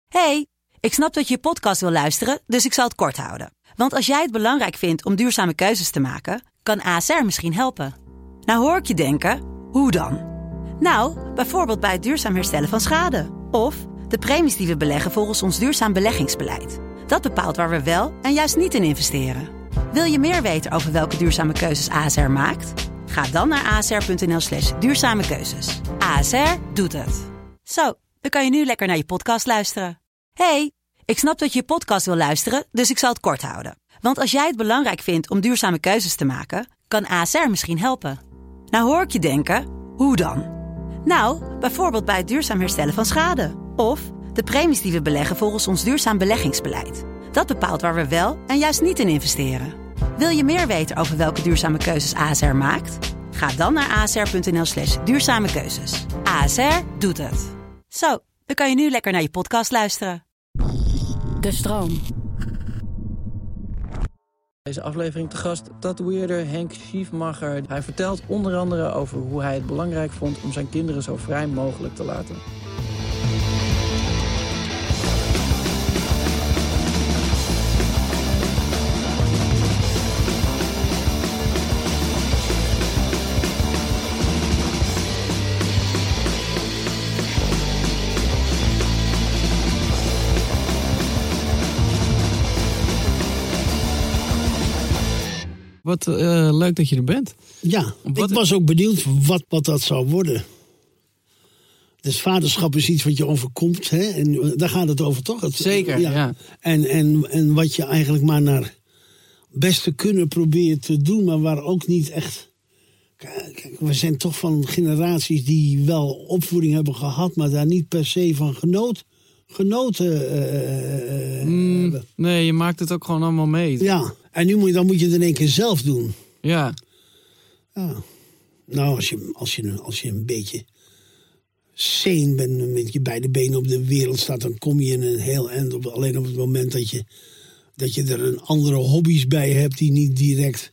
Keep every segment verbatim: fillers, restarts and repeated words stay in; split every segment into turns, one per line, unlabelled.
Hey, ik snap dat je je podcast wil luisteren, dus ik zal het kort houden. Want als jij het belangrijk vindt om duurzame keuzes te maken, kan A S R misschien helpen. Nou hoor ik je denken, hoe dan? Nou, bijvoorbeeld bij het duurzaam herstellen van schade. Of de premies die we beleggen volgens ons duurzaam beleggingsbeleid. Dat bepaalt waar we wel en juist niet in investeren. Wil je meer weten over welke duurzame keuzes A S R maakt? Ga dan naar asr.nl slash duurzame keuzes. A S R doet het. Zo, dan kan je nu lekker naar je podcast luisteren. Hey, ik snap dat je je podcast wil luisteren, dus ik zal het kort houden. Want als jij het belangrijk vindt om duurzame keuzes te maken, kan A S R misschien helpen. Nou hoor ik je denken, hoe dan? Nou, bijvoorbeeld bij het duurzaam herstellen van schade. Of de premies die we beleggen volgens ons duurzaam beleggingsbeleid. Dat bepaalt waar we wel en juist niet in investeren. Wil je meer weten over welke duurzame keuzes A S R maakt? Ga dan naar asr.nl slash duurzame keuzes. A S R doet het. Zo, dan kan je nu lekker naar je podcast luisteren.
De stroom.
Deze aflevering te gast tatoeëerder Henk Schiefmacher. Hij vertelt onder andere over hoe hij het belangrijk vond om zijn kinderen zo vrij mogelijk te laten. Wat uh, leuk dat je er bent.
Ja,
wat
ik was ook benieuwd wat, wat dat zou worden. Dus vaderschap is iets wat je overkomt. Hè? En daar gaat het over, toch? Het,
Zeker, ja. ja.
En, en, en wat je eigenlijk maar naar beste kunnen probeert te doen, maar waar ook niet echt... Kijk, we zijn toch van generaties die wel opvoeding hebben gehad, maar daar niet per se van genoot, genoten uh,
mm,
hebben.
Nee, je maakt het ook gewoon allemaal mee.
Ja, en nu moet je, dan moet je het in één keer zelf doen.
Ja.
Ja. Nou, als je, als, je, als je een beetje sane bent, met je beide benen op de wereld staat, dan kom je in een heel eind op. Alleen op het moment dat je, dat je er een andere hobby's bij hebt die niet direct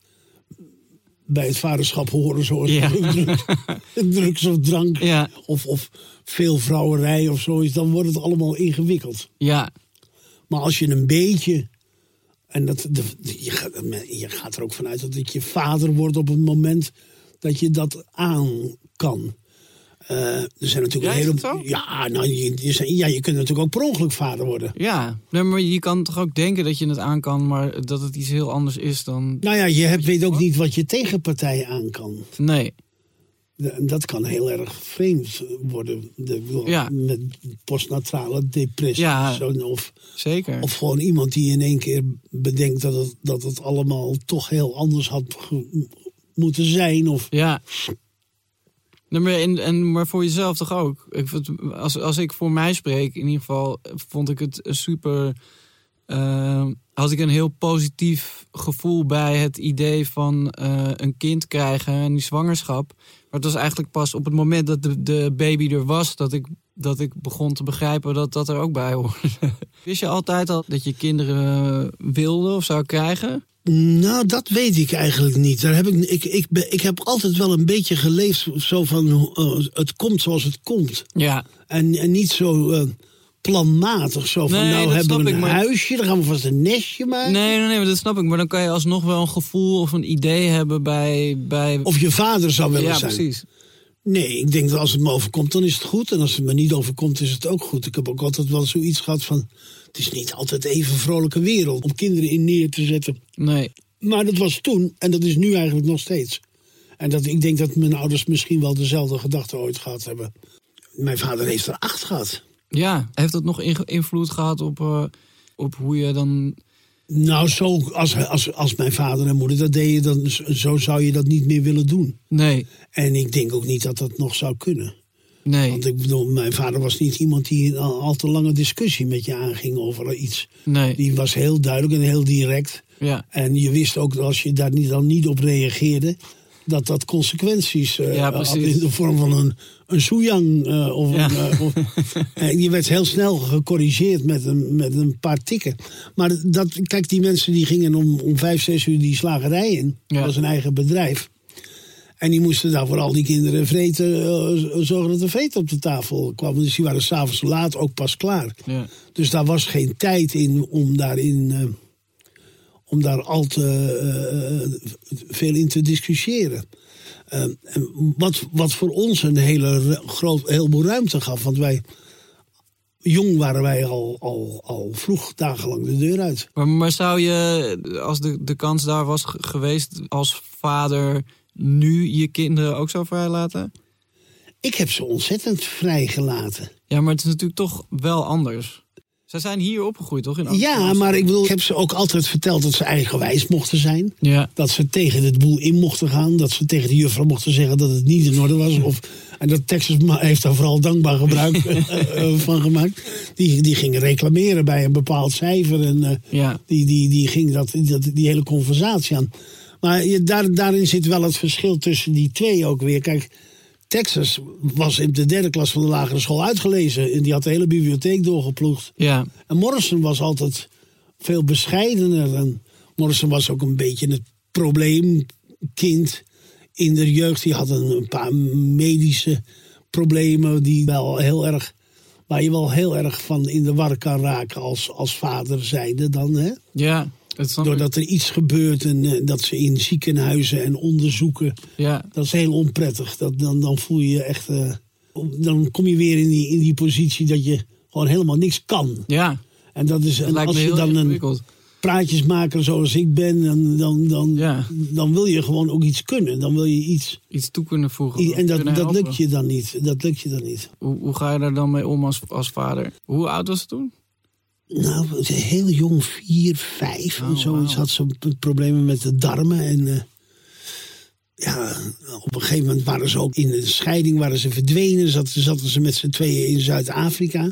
bij het vaderschap horen, zoals
ja.
drugs, drugs of drank,
ja.
of, of veel vrouwerij of zoiets, dan wordt het allemaal ingewikkeld.
Ja.
Maar als je een beetje... En dat, de, je, gaat, je gaat er ook vanuit dat je vader wordt op het moment dat je dat aan kan. Uh, er zijn natuurlijk
ja,
hele.
zo?
Ja, nou, je, je, ja, je kunt natuurlijk ook per ongeluk vader worden.
Ja, nee, maar je kan toch ook denken dat je het aan kan, maar dat het iets heel anders is dan.
Nou ja, je hebt, weet ook niet wat je tegenpartij aan kan.
Nee.
De, dat kan heel erg vreemd worden. De,
ja.
Met postnatale depressie.
Ja,
zo, of,
zeker.
Of gewoon iemand die in één keer bedenkt dat het, dat het allemaal toch heel anders had ge, moeten zijn. Of...
Ja. Nee, maar, en, en, maar voor jezelf toch ook. Ik, als, als ik voor mij spreek, in ieder geval vond ik het super... Uh, had ik een heel positief gevoel bij het idee van uh, een kind krijgen en die zwangerschap. Maar het was eigenlijk pas op het moment dat de, de baby er was, dat ik, dat ik begon te begrijpen dat dat er ook bij hoorde. Wist je altijd al dat je kinderen wilde of zou krijgen?
Nou, dat weet ik eigenlijk niet. Daar heb ik, ik, ik, ik heb altijd wel een beetje geleefd zo van uh, het komt zoals het komt.
Ja.
En, en niet zo... Uh, planmatig, zo van
nee,
nou hebben we een
ik, maar...
huisje, dan gaan we vast een nestje maken.
Nee, nee, nee, dat snap ik. Maar dan kan je alsnog wel een gevoel of een idee hebben bij... bij...
Of je vader zou willen
ja,
zijn.
Ja, precies.
Nee, ik denk dat als het me overkomt, dan is het goed. En als het me niet overkomt, is het ook goed. Ik heb ook altijd wel zoiets gehad van... het is niet altijd even een vrolijke wereld om kinderen in neer te zetten.
Nee.
Maar dat was toen, en dat is nu eigenlijk nog steeds. En dat, ik denk dat mijn ouders misschien wel dezelfde gedachten ooit gehad hebben. Mijn vader heeft er acht gehad.
Ja, heeft dat nog invloed gehad op, uh, op hoe je dan...
Nou, zo als, als, als mijn vader en moeder dat deden, dan, zo zou je dat niet meer willen doen.
Nee.
En ik denk ook niet dat dat nog zou kunnen.
Nee.
Want ik bedoel, mijn vader was niet iemand die een al, al te lange discussie met je aanging over iets.
Nee.
Die was heel duidelijk en heel direct.
Ja.
En je wist ook dat als je daar niet, dan niet op reageerde, dat dat consequenties uh,
ja,
had in de vorm van een, een soejang. Uh, of
ja.
een, uh, of, en je werd heel snel gecorrigeerd met een, met een paar tikken. Maar dat, kijk, die mensen die gingen om, om vijf, zes uur die slagerij in.
Ja.
Dat was een eigen bedrijf. En die moesten daar voor al die kinderen vreten, uh, zorgen dat er vreten op de tafel kwam. Dus die waren 's avonds laat ook pas klaar.
Ja.
Dus daar was geen tijd in om daarin... Uh, om daar al te uh, veel in te discussiëren. Uh, wat, wat voor ons een hele groot, heleboel ruimte gaf. Want wij, jong waren wij al, al, al vroeg dagenlang de deur uit.
Maar, maar zou je, als de, de kans daar was geweest, als vader nu je kinderen ook zo vrijlaten?
Ik heb ze ontzettend vrijgelaten.
Ja, maar het is natuurlijk toch wel anders. Zij zijn hier opgegroeid, toch? In
ja, maar ik bedoel, ik heb ze ook altijd verteld dat ze eigenwijs mochten zijn.
Ja.
Dat ze tegen het boel in mochten gaan. Dat ze tegen de juffrouw mochten zeggen dat het niet in orde was. Of, en dat Texas heeft daar vooral dankbaar gebruik van gemaakt. Die, die ging reclameren bij een bepaald cijfer. En uh,
ja.
die, die, die ging dat, dat, die hele conversatie aan. Maar je, daar, daarin zit wel het verschil tussen die twee ook weer. Kijk, Texas was in de derde klas van de lagere school uitgelezen. En die had de hele bibliotheek doorgeploegd.
Ja.
En Morrison was altijd veel bescheidener. En Morrison was ook een beetje het probleemkind in de jeugd. Die had een, een paar medische problemen die wel heel erg, waar je wel heel erg van in de war kan raken als, als vader zijnde dan. Hè?
Ja.
Doordat er iets gebeurt en uh, dat ze in ziekenhuizen en onderzoeken.
Ja.
Dat is heel onprettig. Dat, dan, dan voel je je echt... Uh, dan kom je weer in die, in die positie dat je gewoon helemaal niks kan.
Ja.
En dat is,
dat
en
lijkt
als
me
je
heel
dan
ingewikkeld.
Een praatjesmaker zoals ik ben, dan, dan, dan,
ja.
dan wil je gewoon ook iets kunnen. Dan wil je iets...
Iets toe kunnen voegen.
En dat, dat lukt je dan niet. Dat lukt je dan niet.
Hoe, hoe ga je daar dan mee om als, als vader? Hoe oud was het toen?
Nou, heel jong, vier, vijf
oh,
en zoiets.
Wow.
Had ze problemen met de darmen. En uh, ja, op een gegeven moment waren ze ook in de scheiding, waren ze verdwenen. Zaten, zaten ze met z'n tweeën in Zuid-Afrika.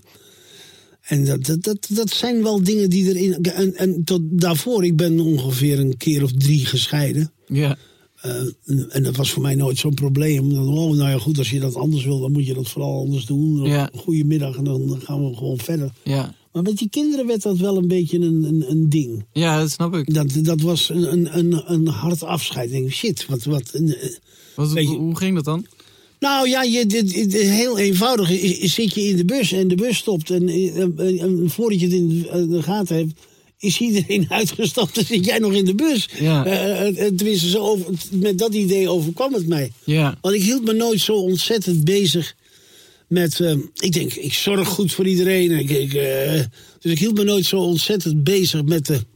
En dat, dat, dat, dat zijn wel dingen die erin... En, en tot daarvoor, ik ben ongeveer een keer of drie gescheiden.
Ja.
Uh, en dat was voor mij nooit zo'n probleem. Dan, oh, nou ja, goed, als je dat anders wil, dan moet je dat vooral anders doen.
Ja.
Goedemiddag en dan gaan we gewoon verder.
Ja.
Maar met die kinderen werd dat wel een beetje een, een, een ding.
Ja, dat snap ik.
Dat, dat was een, een, een, een hard afscheid. Ik denk, shit, wat... wat een,
wat
je,
hoe ging dat dan?
Nou ja, je, de, de, de, heel eenvoudig is, is, zit je in de bus en de bus stopt. En, en, en voordat je het in de, de gaten hebt, is iedereen uitgestapt en zit jij nog in de bus.
Ja.
Uh, tenminste, zo over, met dat idee overkwam het mij.
Ja.
Want ik hield me nooit zo ontzettend bezig met... Uh, ik denk, ik zorg goed voor iedereen. Ik, ik, uh, dus ik hield me nooit zo ontzettend bezig met de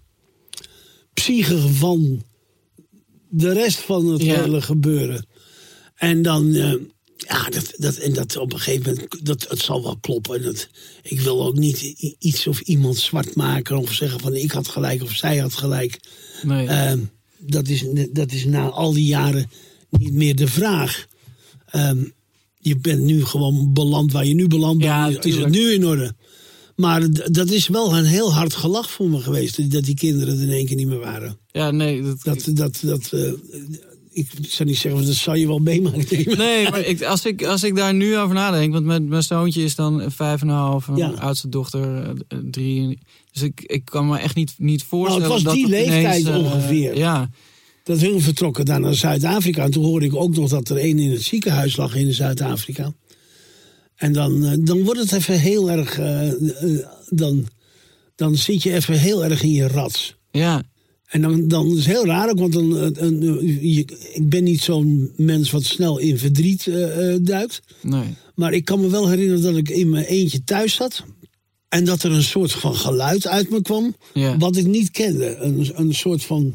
psyche van de rest van het
ja.
hele gebeuren. En dan... Uh, Ja, dat, dat, en dat op een gegeven moment, dat, het zal wel kloppen. Dat, ik wil ook niet iets of iemand zwart maken of zeggen van ik had gelijk of zij had gelijk.
Nee.
Uh, dat, is, dat is na al die jaren niet meer de vraag. Uh, je bent nu gewoon beland waar je nu beland bent. Ja, is, is het nu in orde. Maar d- dat is wel een heel hard gelach voor me geweest, dat die kinderen er in één keer niet meer waren.
Ja, nee. Dat,
dat, dat, dat uh, ik zou niet zeggen, dat zou je wel meemaken.
Nee, maar ik, als, ik, als ik daar nu over nadenk... want mijn, mijn zoontje is dan vijf en een half... en mijn ja. oudste dochter uh, drie. Dus ik, ik kan me echt niet, niet voorstellen...
Nou, het was
dat
die
het
leeftijd
ineens, uh,
ongeveer.
Ja.
Dat hun vertrokken daar naar Zuid-Afrika. En toen hoorde ik ook nog dat er één in het ziekenhuis lag in Zuid-Afrika. En dan, uh, dan wordt het even heel erg... Uh, uh, dan, dan zit je even heel erg in je rat.
Ja.
En dan, dan is het heel raar ook, want dan, een, je, ik ben niet zo'n mens wat snel in verdriet uh, duikt.
Nee.
Maar ik kan me wel herinneren dat ik in mijn eentje thuis zat. En dat er een soort van geluid uit me kwam, ja. wat ik niet kende. Een, een soort van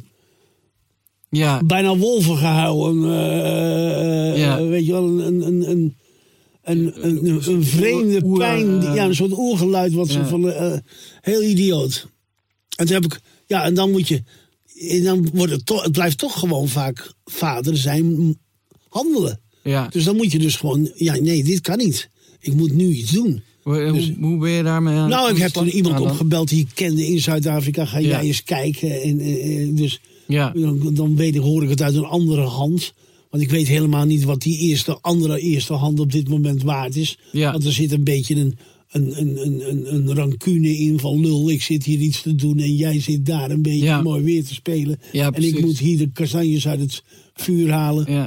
ja.
bijna wolvengehuil. Een, uh, ja. Weet je wel, een... een, een, een Een, een, een, een vreemde oer, pijn, uh, ja, een soort oergeluid, wat ja. zo van uh, heel idioot. En toen heb ik, ja, en dan moet je, en dan wordt het toch, het blijft toch gewoon vaak vader zijn, handelen.
Ja.
Dus dan moet je dus gewoon, ja, nee, dit kan niet. Ik moet nu iets doen.
Hoe, dus, hoe ben je daarmee aan?
Nou, ik heb toen iemand opgebeld die ik kende in Zuid-Afrika. Ga
ja.
jij eens kijken? En, en, dus
ja.
dan, dan weet ik, hoor ik het uit een andere hand. Want ik weet helemaal niet wat die eerste, andere eerste hand op dit moment waard is.
Ja.
Want er zit een beetje een, een, een, een, een rancune in van lul, ik zit hier iets te doen en jij zit daar een beetje ja. mooi weer te spelen.
Ja,
en ik moet hier de kastanjes uit het vuur halen.
Ja.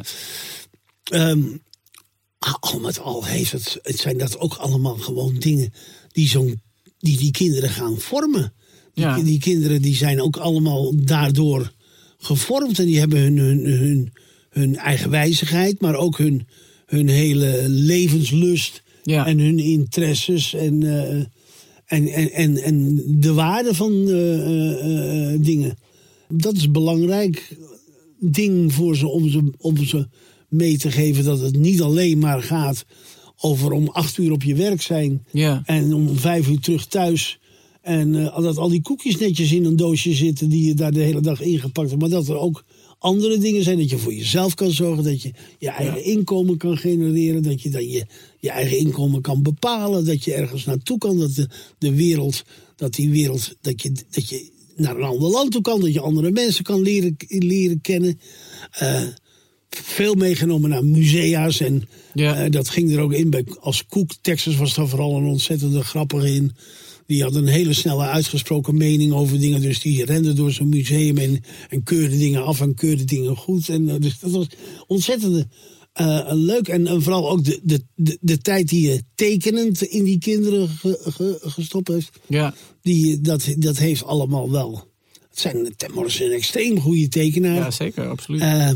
Um, al met al heeft het, het zijn dat ook allemaal gewoon dingen die, zo'n, die die kinderen gaan vormen. Die,
Ja.
die kinderen die zijn ook allemaal daardoor gevormd. En die hebben hun, hun, hun, hun eigen wijzigheid, maar ook hun, hun hele levenslust
Ja.
en hun interesses en, uh, en, en, en, en de waarde van uh, uh, uh, dingen. Dat is een belangrijk ding voor ze om, ze om ze mee te geven dat het niet alleen maar gaat over om acht uur op je werk zijn
Ja.
en om vijf uur terug thuis. En uh, dat al die koekjes netjes in een doosje zitten die je daar de hele dag ingepakt hebt. Maar dat er ook andere dingen zijn. Dat je voor jezelf kan zorgen. Dat je je eigen
Ja.
inkomen kan genereren. Dat je dan je, je eigen inkomen kan bepalen. Dat je ergens naartoe kan. Dat de, de wereld, dat die wereld, dat je, dat je naar een ander land toe kan. Dat je andere mensen kan leren, leren kennen. Uh, veel meegenomen naar musea's. En
Ja.
uh, dat ging er ook in. Bij, als Cook, Texas was daar vooral een ontzettende grappige in. Die had een hele snelle uitgesproken mening over dingen. Dus die rende door zo'n museum en, en keurde dingen af en keurde dingen goed. En, uh, dus dat was ontzettend uh, leuk. En, en vooral ook de, de, de, de tijd die je tekenend in die kinderen ge, ge, gestopt heeft.
Ja.
Die, dat, dat heeft allemaal wel. Het zijn Tim Morrison een extreem goede tekenaar.
Ja, zeker, absoluut.
Uh,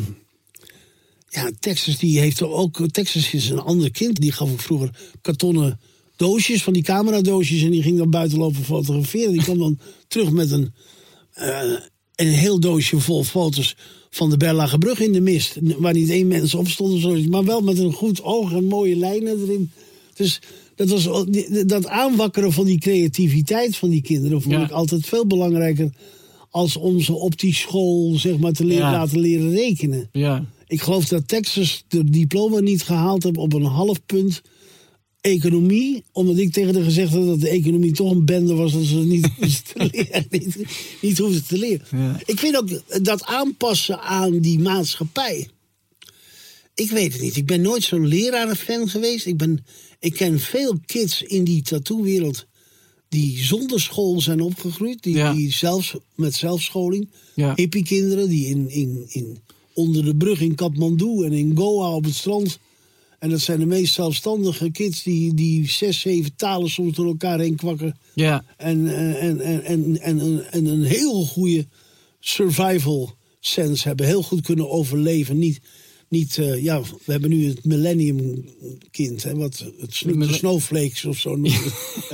ja, Texas die heeft ook. Texas is een ander kind. Die gaf ook vroeger kartonnen doosjes, van die cameradoosjes. En die ging dan buiten lopen fotograferen. Die kwam dan terug met een, uh, een heel doosje vol foto's van de Berlagebrug in de mist. Waar niet één mens op stond. Of zo, maar wel met een goed oog en mooie lijnen erin. Dus dat, was, dat aanwakkeren van die creativiteit van die kinderen vond
Ja.
ik altijd veel belangrijker als om ze op die school zeg maar, te leren,
Ja.
laten leren rekenen.
Ja.
Ik geloof dat Texas de diploma niet gehaald heeft op een half punt economie. Omdat ik tegen haar gezegd had dat de economie toch een bende was. Dat ze het niet hoefden te leren. niet, niet hoefden te leren.
Ja.
Ik vind ook dat aanpassen aan die maatschappij. Ik weet het niet. Ik ben nooit zo'n lerarenfan geweest. Ik, ben, ik ken veel kids in die tattoo-wereld die zonder school zijn opgegroeid. Die,
Ja.
die zelfs met zelfscholing.
Ja.
Hippie-kinderen die in, in, in, onder de brug in Kathmandu en in Goa op het strand. En dat zijn de meest zelfstandige kids die, die zes, zeven talen soms door elkaar heen kwakken.
Ja.
En, en, en, en, en, en, en een heel goede survival sense hebben. Heel goed kunnen overleven. Niet, niet uh, ja, we hebben nu het millennium kind. Hè, wat het snoep, de snowflakes of zo noemen.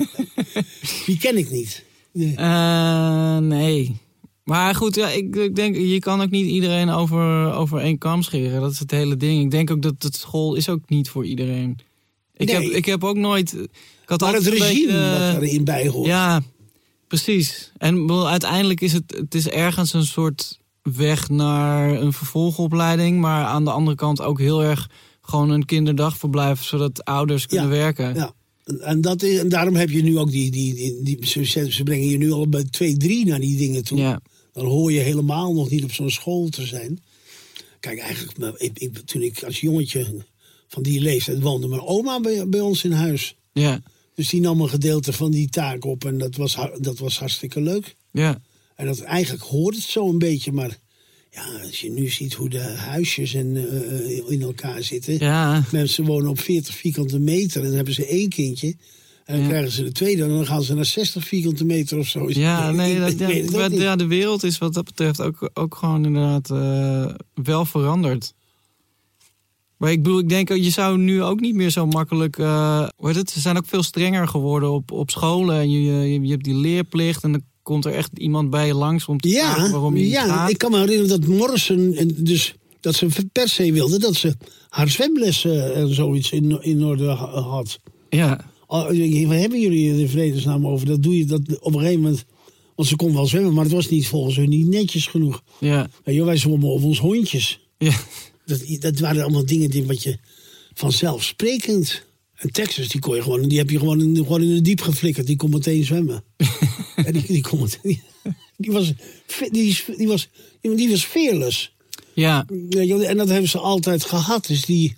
Die ken ik niet. Nee.
Uh, nee. Maar goed, ja, ik, ik denk, je kan ook niet iedereen over, over één kam scheren. Dat is het hele ding. Ik denk ook dat het school is ook niet voor iedereen. Ik,
Nee.
heb, ik heb ook nooit... Ik had
Maar het
altijd een
regime
beetje, uh,
wat erin bij hoort.
Ja, precies. En wel, uiteindelijk is het, het is ergens een soort weg naar een vervolgopleiding. Maar aan de andere kant ook heel erg gewoon een kinderdagverblijf. Zodat ouders kunnen
Ja,
werken.
Ja. En, dat is, en daarom heb je nu ook die... die, die, die ze, ze brengen je nu al bij twee, drie naar die dingen toe.
Ja.
Dan hoor je helemaal nog niet op zo'n school te zijn. Kijk, eigenlijk, maar ik, ik, toen ik als jongetje van die leeftijd woonde, mijn oma bij, bij ons in huis.
Ja.
Dus die nam een gedeelte van die taak op en dat was, dat was hartstikke leuk.
Ja.
En dat, eigenlijk hoort het zo een beetje, maar ja, als je nu ziet hoe de huisjes en, uh, in elkaar zitten.
Ja.
Mensen wonen op veertig vierkante meter en dan hebben ze één kindje. En dan
Ja.
krijgen ze de tweede en dan gaan ze naar zestig vierkante meter of zo.
Ja, nee,
Ik-
dat,
ik
ja,
weet het ook
maar
niet.
ja, de wereld is wat dat betreft ook, ook gewoon inderdaad uh, wel veranderd. Maar ik bedoel, ik denk, je zou nu ook niet meer zo makkelijk... Uh, hoe heet het? Ze zijn ook veel strenger geworden op, op scholen. En je, je, je hebt die leerplicht en dan komt er echt iemand bij je langs om te vragen
Ja,
waarom je niet
ja
gaat.
ik kan me herinneren dat Morrison, en dus, dat ze per se wilde dat ze haar zwemlessen en zoiets in, in orde ha- had.
Ja,
Oh, waar hebben jullie in vredesnaam over? Dat doe je dat op een gegeven moment. Want ze kon wel zwemmen, maar het was niet volgens hun niet netjes genoeg.
ja,
Weet je, wij zwommen op ons hondjes.
ja.
Dat, dat waren allemaal dingen die wat je vanzelfsprekend. En Texas, die kon je gewoon, die heb je gewoon in, gewoon in de diep geflikkerd. Die kon meteen zwemmen. En die, die, kon meteen, die, die was, die, die was, die was fearless.
Ja,
Weet je, en dat hebben ze altijd gehad. Dus die,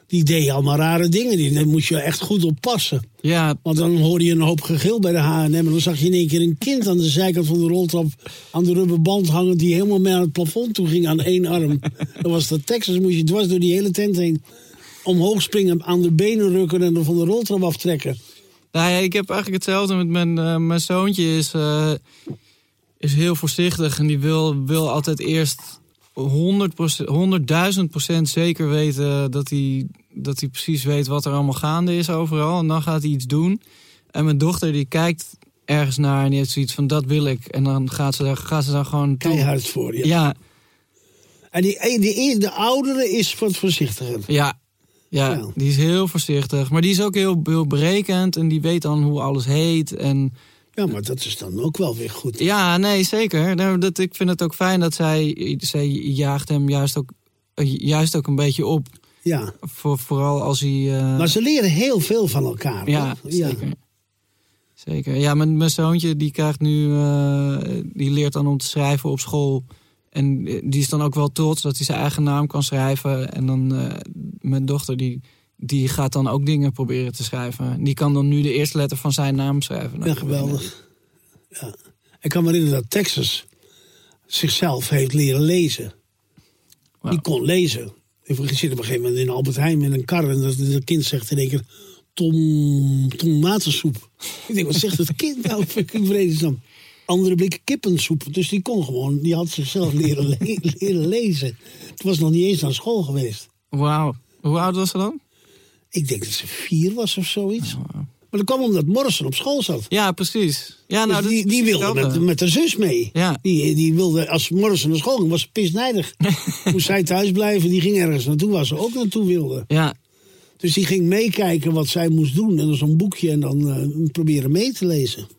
die deed allemaal rare dingen. Die, daar moest je echt goed op passen.
Ja.
Want dan hoorde je een hoop gegil bij de H en M. En dan zag je in één keer een kind aan de zijkant van de roltrap aan de rubberband hangen, die helemaal mee aan het plafond toe ging aan één arm. Dat was dat Texas, moest je dwars door die hele tent heen omhoog springen, aan de benen rukken en dan van de roltrap aftrekken.
Nou ja, ik heb eigenlijk hetzelfde met mijn, uh, mijn zoontje is, uh, is heel voorzichtig en die wil, wil altijd eerst honderd procent, honderdduizend procent zeker weten dat hij, dat hij precies weet wat er allemaal gaande is overal. En dan gaat hij iets doen. En mijn dochter die kijkt ergens naar en die heeft zoiets van dat wil ik. En dan gaat ze daar, gaat ze daar gewoon toe.
Keihard voor je.
Ja.
En die, die, de oudere is wat voorzichtiger.
Ja. Ja, ja, die is heel voorzichtig. Maar die is ook heel, heel berekend en die weet dan hoe alles heet. En
ja, maar dat is dan ook wel weer goed.
Ja, nee, zeker. Nou, dat, ik vind het ook fijn dat zij, zij jaagt hem juist ook, juist ook een beetje op.
Ja.
Voor, vooral als hij... Uh...
Maar ze leren heel veel van elkaar.
Ja, zeker. Ja. Zeker. Ja, mijn, mijn zoontje die krijgt nu... Uh, die leert dan om te schrijven op school. En die is dan ook wel trots dat hij zijn eigen naam kan schrijven. En dan uh, mijn dochter die... Die gaat dan ook dingen proberen te schrijven. Die kan dan nu de eerste letter van zijn naam schrijven.
Ja, geweldig. Ja. Ik kan me herinneren dat Texas zichzelf heeft leren lezen. Wow. Die kon lezen. Ik zit op een gegeven moment in Albert Heijn met een kar. En dat het kind zegt in één keer tom, tomatensoep. Ik denk, wat zegt het kind nou? Ik vredesnaam. Andere blikken kippensoep. Dus die kon gewoon, die had zichzelf leren, le- leren lezen. Het was nog niet eens naar school geweest.
Wauw. Hoe oud was ze dan?
Ik denk dat ze vier was of zoiets. Oh, wow. Maar dat kwam omdat Morrison op school zat.
Ja, precies. Ja, nou,
dus die, die wilde met, met haar zus mee.
Ja.
Die, die wilde, als Morrison naar school ging, was ze pisnijdig. Moest zij thuis blijven, die ging ergens naartoe waar ze ook naartoe wilde.
Ja.
Dus die ging meekijken wat zij moest doen. En dan zo'n boekje en dan uh, proberen mee te lezen.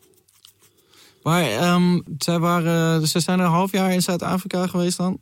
Maar um, zij, waren, ze zijn er een half jaar in Zuid-Afrika geweest dan?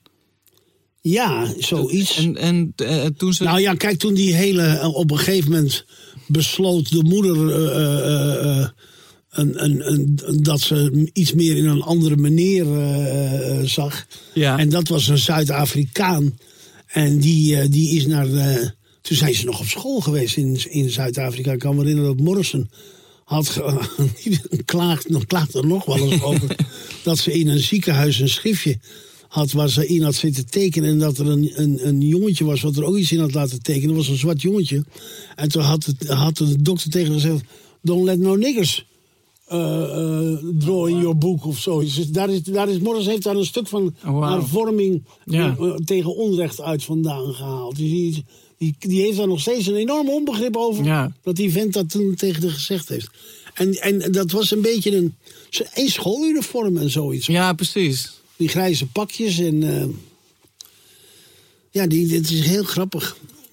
Ja, zoiets.
En, en uh, toen ze...
Nou ja, kijk, toen die hele... Uh, op een gegeven moment besloot de moeder... Uh, uh, uh, een, een, een, dat ze iets meer in een andere manier uh, zag.
Ja. En
dat was een Zuid-Afrikaan. En die, uh, die is naar... De, toen zijn ze nog op school geweest in, in Zuid-Afrika. Ik kan me herinneren dat Morrison... had ge, klaagt, klaagt er nog wel eens over... dat ze in een ziekenhuis een schriftje... had waar ze in had zitten tekenen... en dat er een, een, een jongetje was wat er ook iets in had laten tekenen. Dat was een zwart jongetje. En toen had, het, had de dokter tegen hem gezegd... don't let no niggers uh, uh, draw in your book of zoiets. Dus daar is, daar is, Morris heeft daar een stuk van
wow.
hervorming...
Ja.
Uh, tegen onrecht uit vandaan gehaald. Dus die, die, die heeft daar nog steeds een enorm onbegrip over...
Ja.
dat die vent dat toen tegen haar gezegd heeft. En, en dat was een beetje een, een schooluniform en zoiets.
Ja, precies.
Die grijze pakjes en... Uh, ja, die, dit is heel grappig.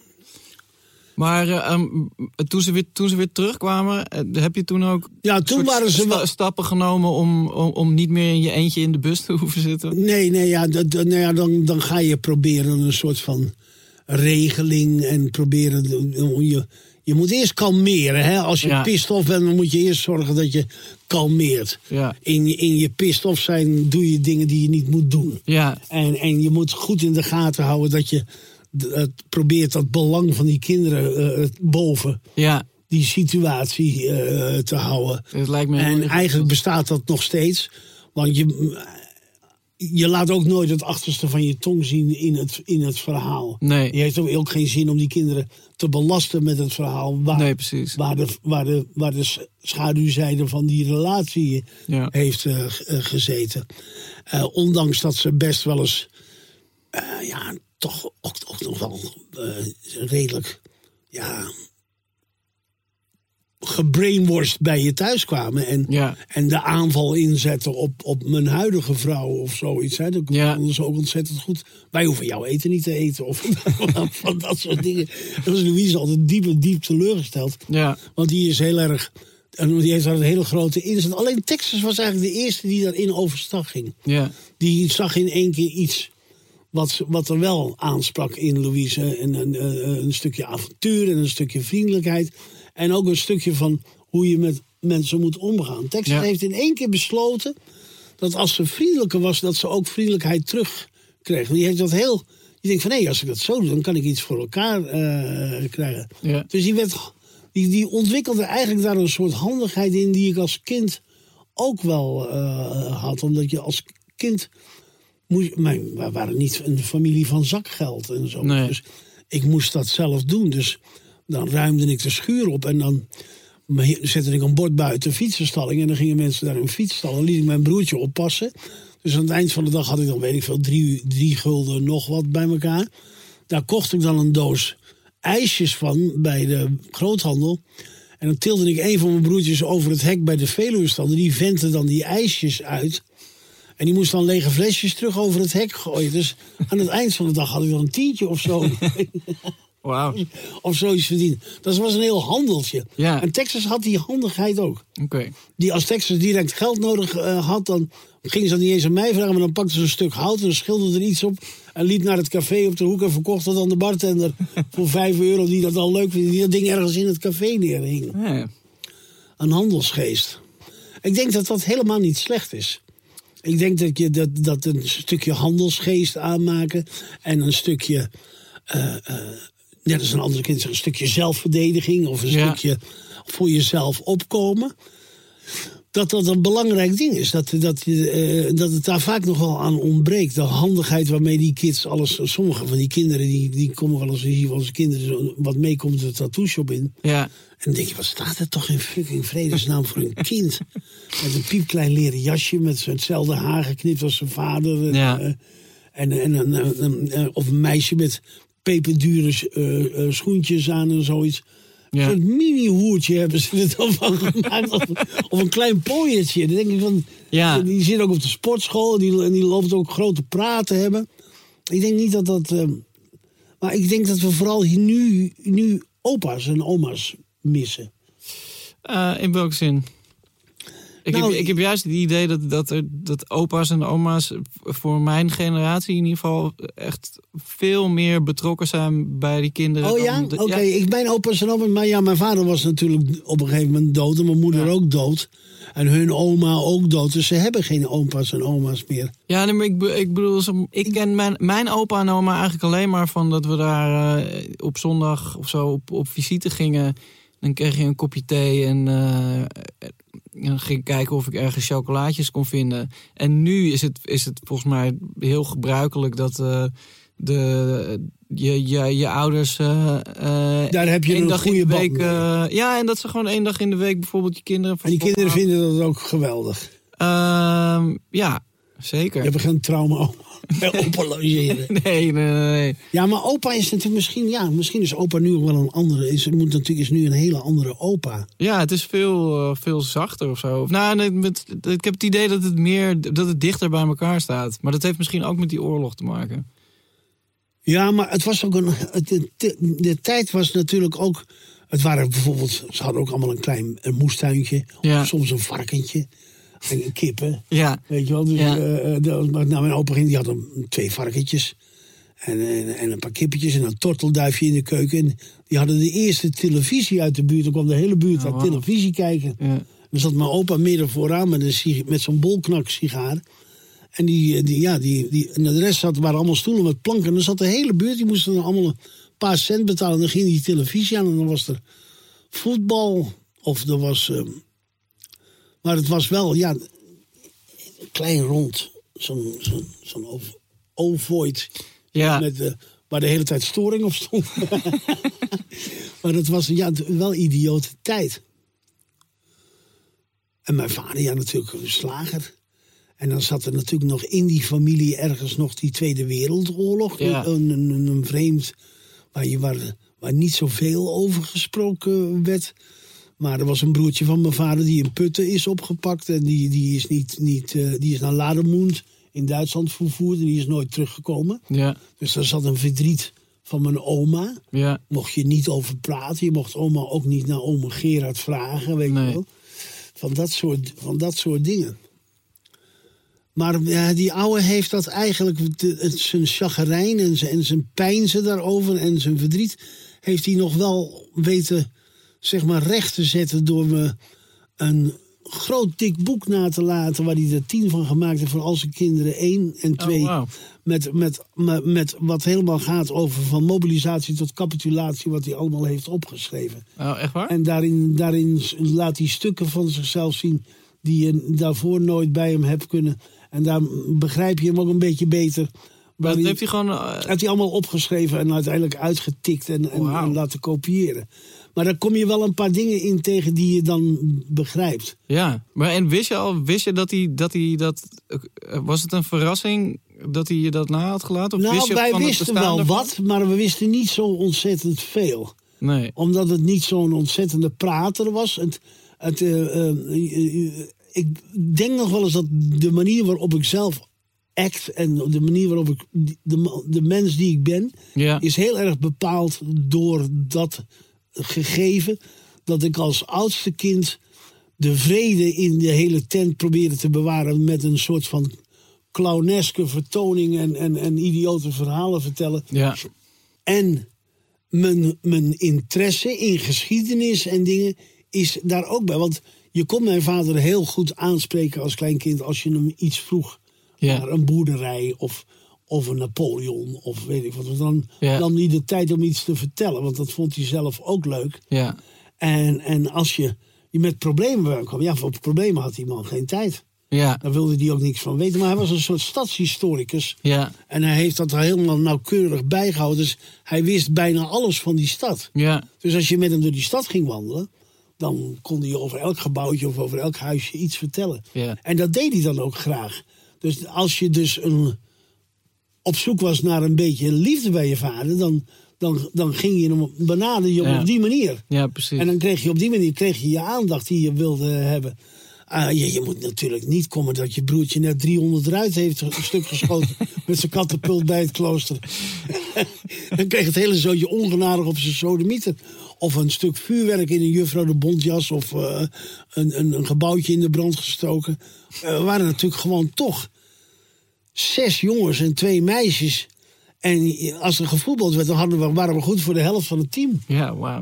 Maar uh, um, toen, ze weer, toen ze weer terugkwamen, uh, heb je toen ook...
Ja, toen waren ze...
sta- stappen genomen om, om, om niet meer in je eentje in de bus te hoeven zitten?
Nee, nee, ja, dat, nou ja dan, dan ga je proberen een soort van regeling en proberen... Je, je moet eerst kalmeren, hè. Als je ja. pissed off bent, dan moet je eerst zorgen dat je kalmeert.
Ja.
In, in je pissed off zijn doe je dingen die je niet moet doen.
Ja.
En, en je moet goed in de gaten houden dat je het probeert dat belang van die kinderen uh, boven
ja.
die situatie uh, te houden.
Het lijkt me
en eigenlijk bestaat dat nog steeds. Want je, je laat ook nooit het achterste van je tong zien in het, in het verhaal.
Nee.
Je heeft ook geen zin om die kinderen te belasten met het verhaal. Waar,
nee, precies.
Waar de, waar, de, waar de schaduwzijde van die relatie ja. heeft uh, gezeten. Uh, ondanks dat ze best wel eens... Uh, ja, toch ook, ook nog wel uh, redelijk... ja, gebrainwashed bij je thuis kwamen. En,
ja.
en de aanval inzetten op, op mijn huidige vrouw of zoiets. Hè. Dat
ja.
is ook ontzettend goed. Wij hoeven jouw eten niet te eten. Of van dat soort dingen. Dat is Louise altijd diep, diep teleurgesteld.
Ja.
Want die is heel erg... En die heeft daar een hele grote inzet. Alleen Texas was eigenlijk de eerste die daarin overstag ging.
Ja.
Die zag in één keer iets... Wat, wat er wel aansprak in Louise. En een, een, een stukje avontuur en een stukje vriendelijkheid. En ook een stukje van hoe je met mensen moet omgaan. Texas ja. heeft in één keer besloten dat als ze vriendelijker was, dat ze ook vriendelijkheid terugkreeg. Die heeft dat heel, die Je denkt van, hé, als ik dat zo doe, dan kan ik iets voor elkaar uh, krijgen.
Ja.
Dus die, werd, die, die ontwikkelde eigenlijk daar een soort handigheid in die ik als kind ook wel uh, had. Omdat je als kind... Moest, mijn, we waren niet een familie van zakgeld en zo.
Nee.
Dus ik moest dat zelf doen. Dus dan ruimde ik de schuur op en dan zette ik een bord buiten de fietsenstalling. En dan gingen mensen daar hun fiets stallen. Liet ik mijn broertje oppassen. Dus aan het eind van de dag had ik dan, weet ik veel, drie, drie gulden nog wat bij elkaar. Daar kocht ik dan een doos ijsjes van bij de groothandel. En dan tilde ik een van mijn broertjes over het hek bij de Veluwestanden. Die ventte dan die ijsjes uit. En die moest dan lege flesjes terug over het hek gooien. Dus aan het eind van de dag had ik dan een tientje of zo.
Wauw.
Of zoiets verdiend. Dat was een heel handeltje.
Ja.
En Texas had die handigheid ook.
Oké. Okay.
Die als Texas direct geld nodig uh, had, dan gingen ze dat niet eens aan mij vragen. Maar dan pakten ze een stuk hout en schilderde er iets op. En liep naar het café op de hoek en verkocht dat aan de bartender voor vijf euro. Die dat al leuk vindt. Die dat ding ergens in het café neerhing.
Ja.
Een handelsgeest. Ik denk dat dat helemaal niet slecht is. Ik denk dat je dat, dat een stukje handelsgeest aanmaken en een stukje, uh, uh, net als een andere kind zegt, een stukje zelfverdediging of een ja. stukje voor jezelf opkomen. Dat dat een belangrijk ding is. Dat, dat, uh, dat het daar vaak nog wel aan ontbreekt. De handigheid waarmee die kids alles... Sommige van die kinderen, die, die komen wel eens hier van onze kinderen wat meekomt de tattoo shop in.
Ja.
En dan denk je, wat staat er toch in fucking vredesnaam voor een kind? Met een piepklein leren jasje, met hetzelfde haar geknipt als zijn vader.
Ja.
Uh, en, en, en, en, en, of een meisje met peperdure uh, uh, schoentjes aan en zoiets. Ja. Zo'n mini-hoertje hebben ze er dan van gemaakt. Of, of een klein pooiertje. Dan denk ik van,
ja.
Die zit ook op de sportschool. En die, die loopt ook grote praten hebben. Ik denk niet dat dat... Uh, maar ik denk dat we vooral hier nu, nu opa's en oma's missen.
Uh, in welke zin? Ik, nou, heb, ik heb juist het idee dat, dat, er, dat opa's en oma's voor mijn generatie in ieder geval echt veel meer betrokken zijn bij die kinderen.
Oh ja? Oké, okay. ja. Mijn opa's en oma's, maar ja, mijn vader was natuurlijk op een gegeven moment dood en mijn moeder ja. ook dood. En hun oma ook dood, dus ze hebben geen opa's en oma's meer.
Ja, nee, maar ik, ik bedoel, ik ken mijn, mijn opa en oma eigenlijk alleen maar van dat we daar uh, op zondag of zo op, op visite gingen. Dan kreeg je een kopje thee en uh, dan ging ik kijken of ik ergens chocolaatjes kon vinden. En nu is het, is het volgens mij heel gebruikelijk dat uh, de, je, je, je ouders uh, uh,
daar heb je
één
een
dag
goede
in de week.
Uh,
ja, en dat ze gewoon één dag in de week bijvoorbeeld je kinderen.
En die kinderen vinden dat ook geweldig.
Uh, ja, zeker.
Je hebt geen trauma bij opa logeren.
Nee, nee, nee.
Ja, maar opa is natuurlijk misschien... Ja, misschien is opa nu ook wel een andere... Is, moet natuurlijk, is nu een hele andere opa.
Ja, het is veel, uh, veel zachter of zo. Of, nou, nee, met, ik heb het idee dat het meer... dat het dichter bij elkaar staat. Maar dat heeft misschien ook met die oorlog te maken.
Ja, maar het was ook een... De, de, de tijd was natuurlijk ook... Het waren bijvoorbeeld... Ze hadden ook allemaal een klein een moestuintje.
Ja.
Of soms een varkentje. En kippen.
Ja.
Weet je wel. Dus,
ja.
uh, de, nou, mijn opa ging, die had een, twee varkentjes. En, en, en een paar kippetjes. En een tortelduifje in de keuken. En die hadden de eerste televisie uit de buurt. Dan kwam de hele buurt naar oh, wow. televisie kijken.
Ja.
Dan zat mijn opa midden vooraan met, een, met zo'n bolknak sigaar. En die, die, ja, die, die, en de rest zat, waren allemaal stoelen met planken. En dan zat de hele buurt, die moesten dan allemaal een paar cent betalen. En dan ging die televisie aan en dan was er voetbal. Of er was... Uh, maar het was wel, ja, een klein rond. Zo'n zo'n zo'n ovoid.
Ja.
Met de, waar de hele tijd storing op stond. Maar dat was ja, wel idiote tijd. En mijn vader, ja, natuurlijk een slager. En dan zat er natuurlijk nog in die familie ergens nog die Tweede Wereldoorlog.
Ja.
Een, een, een vreemd, waar, je, waar, waar niet zoveel over gesproken werd. Maar er was een broertje van mijn vader die in Putten is opgepakt. En die, die, is, niet, niet, uh, die is naar Ladermoend in Duitsland vervoerd. En die is nooit teruggekomen.
Ja.
Dus daar zat een verdriet van mijn oma.
Ja.
Mocht je niet over praten. Je mocht oma ook niet naar oma Gerard vragen. Weet
nee.
je wel. Van dat soort, van dat soort dingen. Maar ja, die ouwe heeft dat eigenlijk... De, het, zijn chagrijn en zijn, en zijn pijnzen daarover en zijn verdriet... heeft hij nog wel weten... zeg maar recht te zetten door me een groot dik boek na te laten... waar hij er tien van gemaakt heeft voor al zijn kinderen. één en twee.
Oh, wow.
met, met, met, met wat helemaal gaat over van mobilisatie tot capitulatie, wat hij allemaal heeft opgeschreven.
Oh, echt waar?
En daarin, daarin laat hij stukken van zichzelf zien die je daarvoor nooit bij hem hebt kunnen. En daar begrijp je hem ook een beetje beter.
Maar dat heeft hij gewoon... Uh...
heeft hij allemaal opgeschreven en uiteindelijk uitgetikt en, en,
wow.
en laten kopiëren. Maar daar kom je wel een paar dingen in tegen die je dan begrijpt.
Ja, maar en wist je al, wist je dat hij dat... Hij dat was het een verrassing dat hij je dat na had gelaten? Of
nou,
wist je
wij
van
wisten wel ervan? wat, maar we wisten niet zo ontzettend veel.
Nee.
Omdat het niet zo'n ontzettende prater was. Het, het, uh, uh, ik denk nog wel eens dat de manier waarop ik zelf act en de manier waarop ik de, de mens die ik ben,
ja.
is heel erg bepaald door dat gegeven dat ik als oudste kind de vrede in de hele tent probeerde te bewaren met een soort van clowneske vertoning en, en, en idiote verhalen vertellen.
Ja.
En mijn, mijn interesse in geschiedenis en dingen is daar ook bij. Want je kon mijn vader heel goed aanspreken als klein kind als je hem iets vroeg. Ja. Naar een boerderij of, of een Napoleon of weet ik wat. Dan ja. nam hij de tijd om iets te vertellen, want dat vond hij zelf ook leuk.
Ja.
En, en als je, je met problemen kwam, ja, voor problemen had die man geen tijd.
Ja.
Daar wilde hij ook niks van weten. Maar hij was een soort stadshistoricus.
Ja.
En hij heeft dat helemaal nauwkeurig bijgehouden. Dus hij wist bijna alles van die stad.
Ja.
Dus als je met hem door die stad ging wandelen, dan kon hij over elk gebouwtje of over elk huisje iets vertellen.
Ja.
En dat deed hij dan ook graag. Dus als je dus een, op zoek was naar een beetje liefde bij je vader, dan, dan, dan ging je hem benaderen je
ja.
op die manier.
Ja, precies.
En dan kreeg je op die manier kreeg je, je aandacht die je wilde hebben. Uh, je, je moet natuurlijk niet komen dat je broertje net driehonderd eruit heeft een stuk geschoten met zijn katapult bij het klooster. Dan kreeg het hele zootje ongenadig op zijn sodemieter. Of een stuk vuurwerk in een juffrouw de Bontjas of uh, een, een, een gebouwtje in de brand gestoken. Uh, we waren natuurlijk gewoon toch zes jongens en twee meisjes. En als er gevoetbald werd, dan hadden we, waren we goed voor de helft van het team.
Ja, wauw.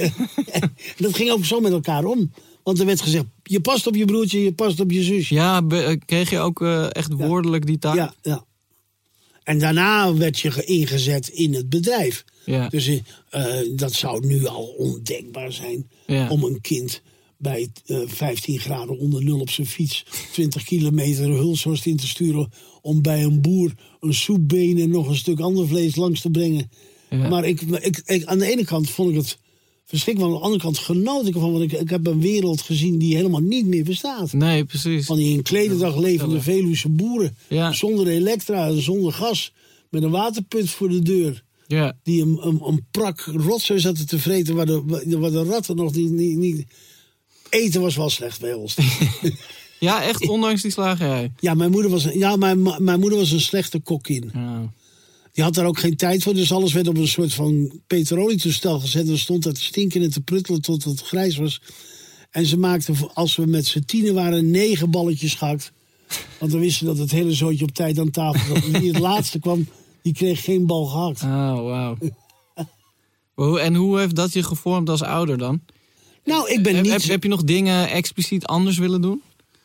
Dat ging ook zo met elkaar om. Want er werd gezegd, je past op je broertje, je past op je zusje.
Ja, be- kreeg je ook uh, echt ja. woordelijk die taak?
Ja, ja. En daarna werd je ingezet in het bedrijf.
Ja.
Dus uh, dat zou nu al ondenkbaar zijn. Ja. Om een kind bij uh, vijftien graden onder nul op zijn fiets twintig kilometer Hulshorst in te sturen om bij een boer een soepbeen en nog een stuk ander vlees langs te brengen. Ja. Maar ik, ik, ik, aan de ene kant vond ik het verschrikkelijk, aan de andere kant genoot ik ervan, want ik, ik heb een wereld gezien die helemaal niet meer bestaat.
Nee, precies.
Van die in klededag levende Veluwse boeren, ja. zonder elektra en zonder gas, met een waterput voor de deur.
Ja. Die
een, een, een prak rotzooi zaten te vreten waar de, waar de ratten nog niet, niet, niet... Eten was wel slecht bij ons.
Ja, echt, ondanks die slagerij.
Ja, mijn moeder was, ja, mijn, mijn moeder was een slechte kokkin.
Ja.
Die had daar ook geen tijd voor, dus alles werd op een soort van petrolietoestel gezet. En stond dat te stinken en te pruttelen tot het grijs was. En ze maakte, als we met z'n tienen waren, negen balletjes gehakt. Want we wisten dat het hele zootje op tijd aan tafel was. Wie het laatste kwam, die kreeg geen bal gehakt.
Oh, wauw. En hoe heeft dat je gevormd als ouder dan?
Nou, ik ben
heb,
niet...
Heb, heb je nog dingen expliciet anders willen doen?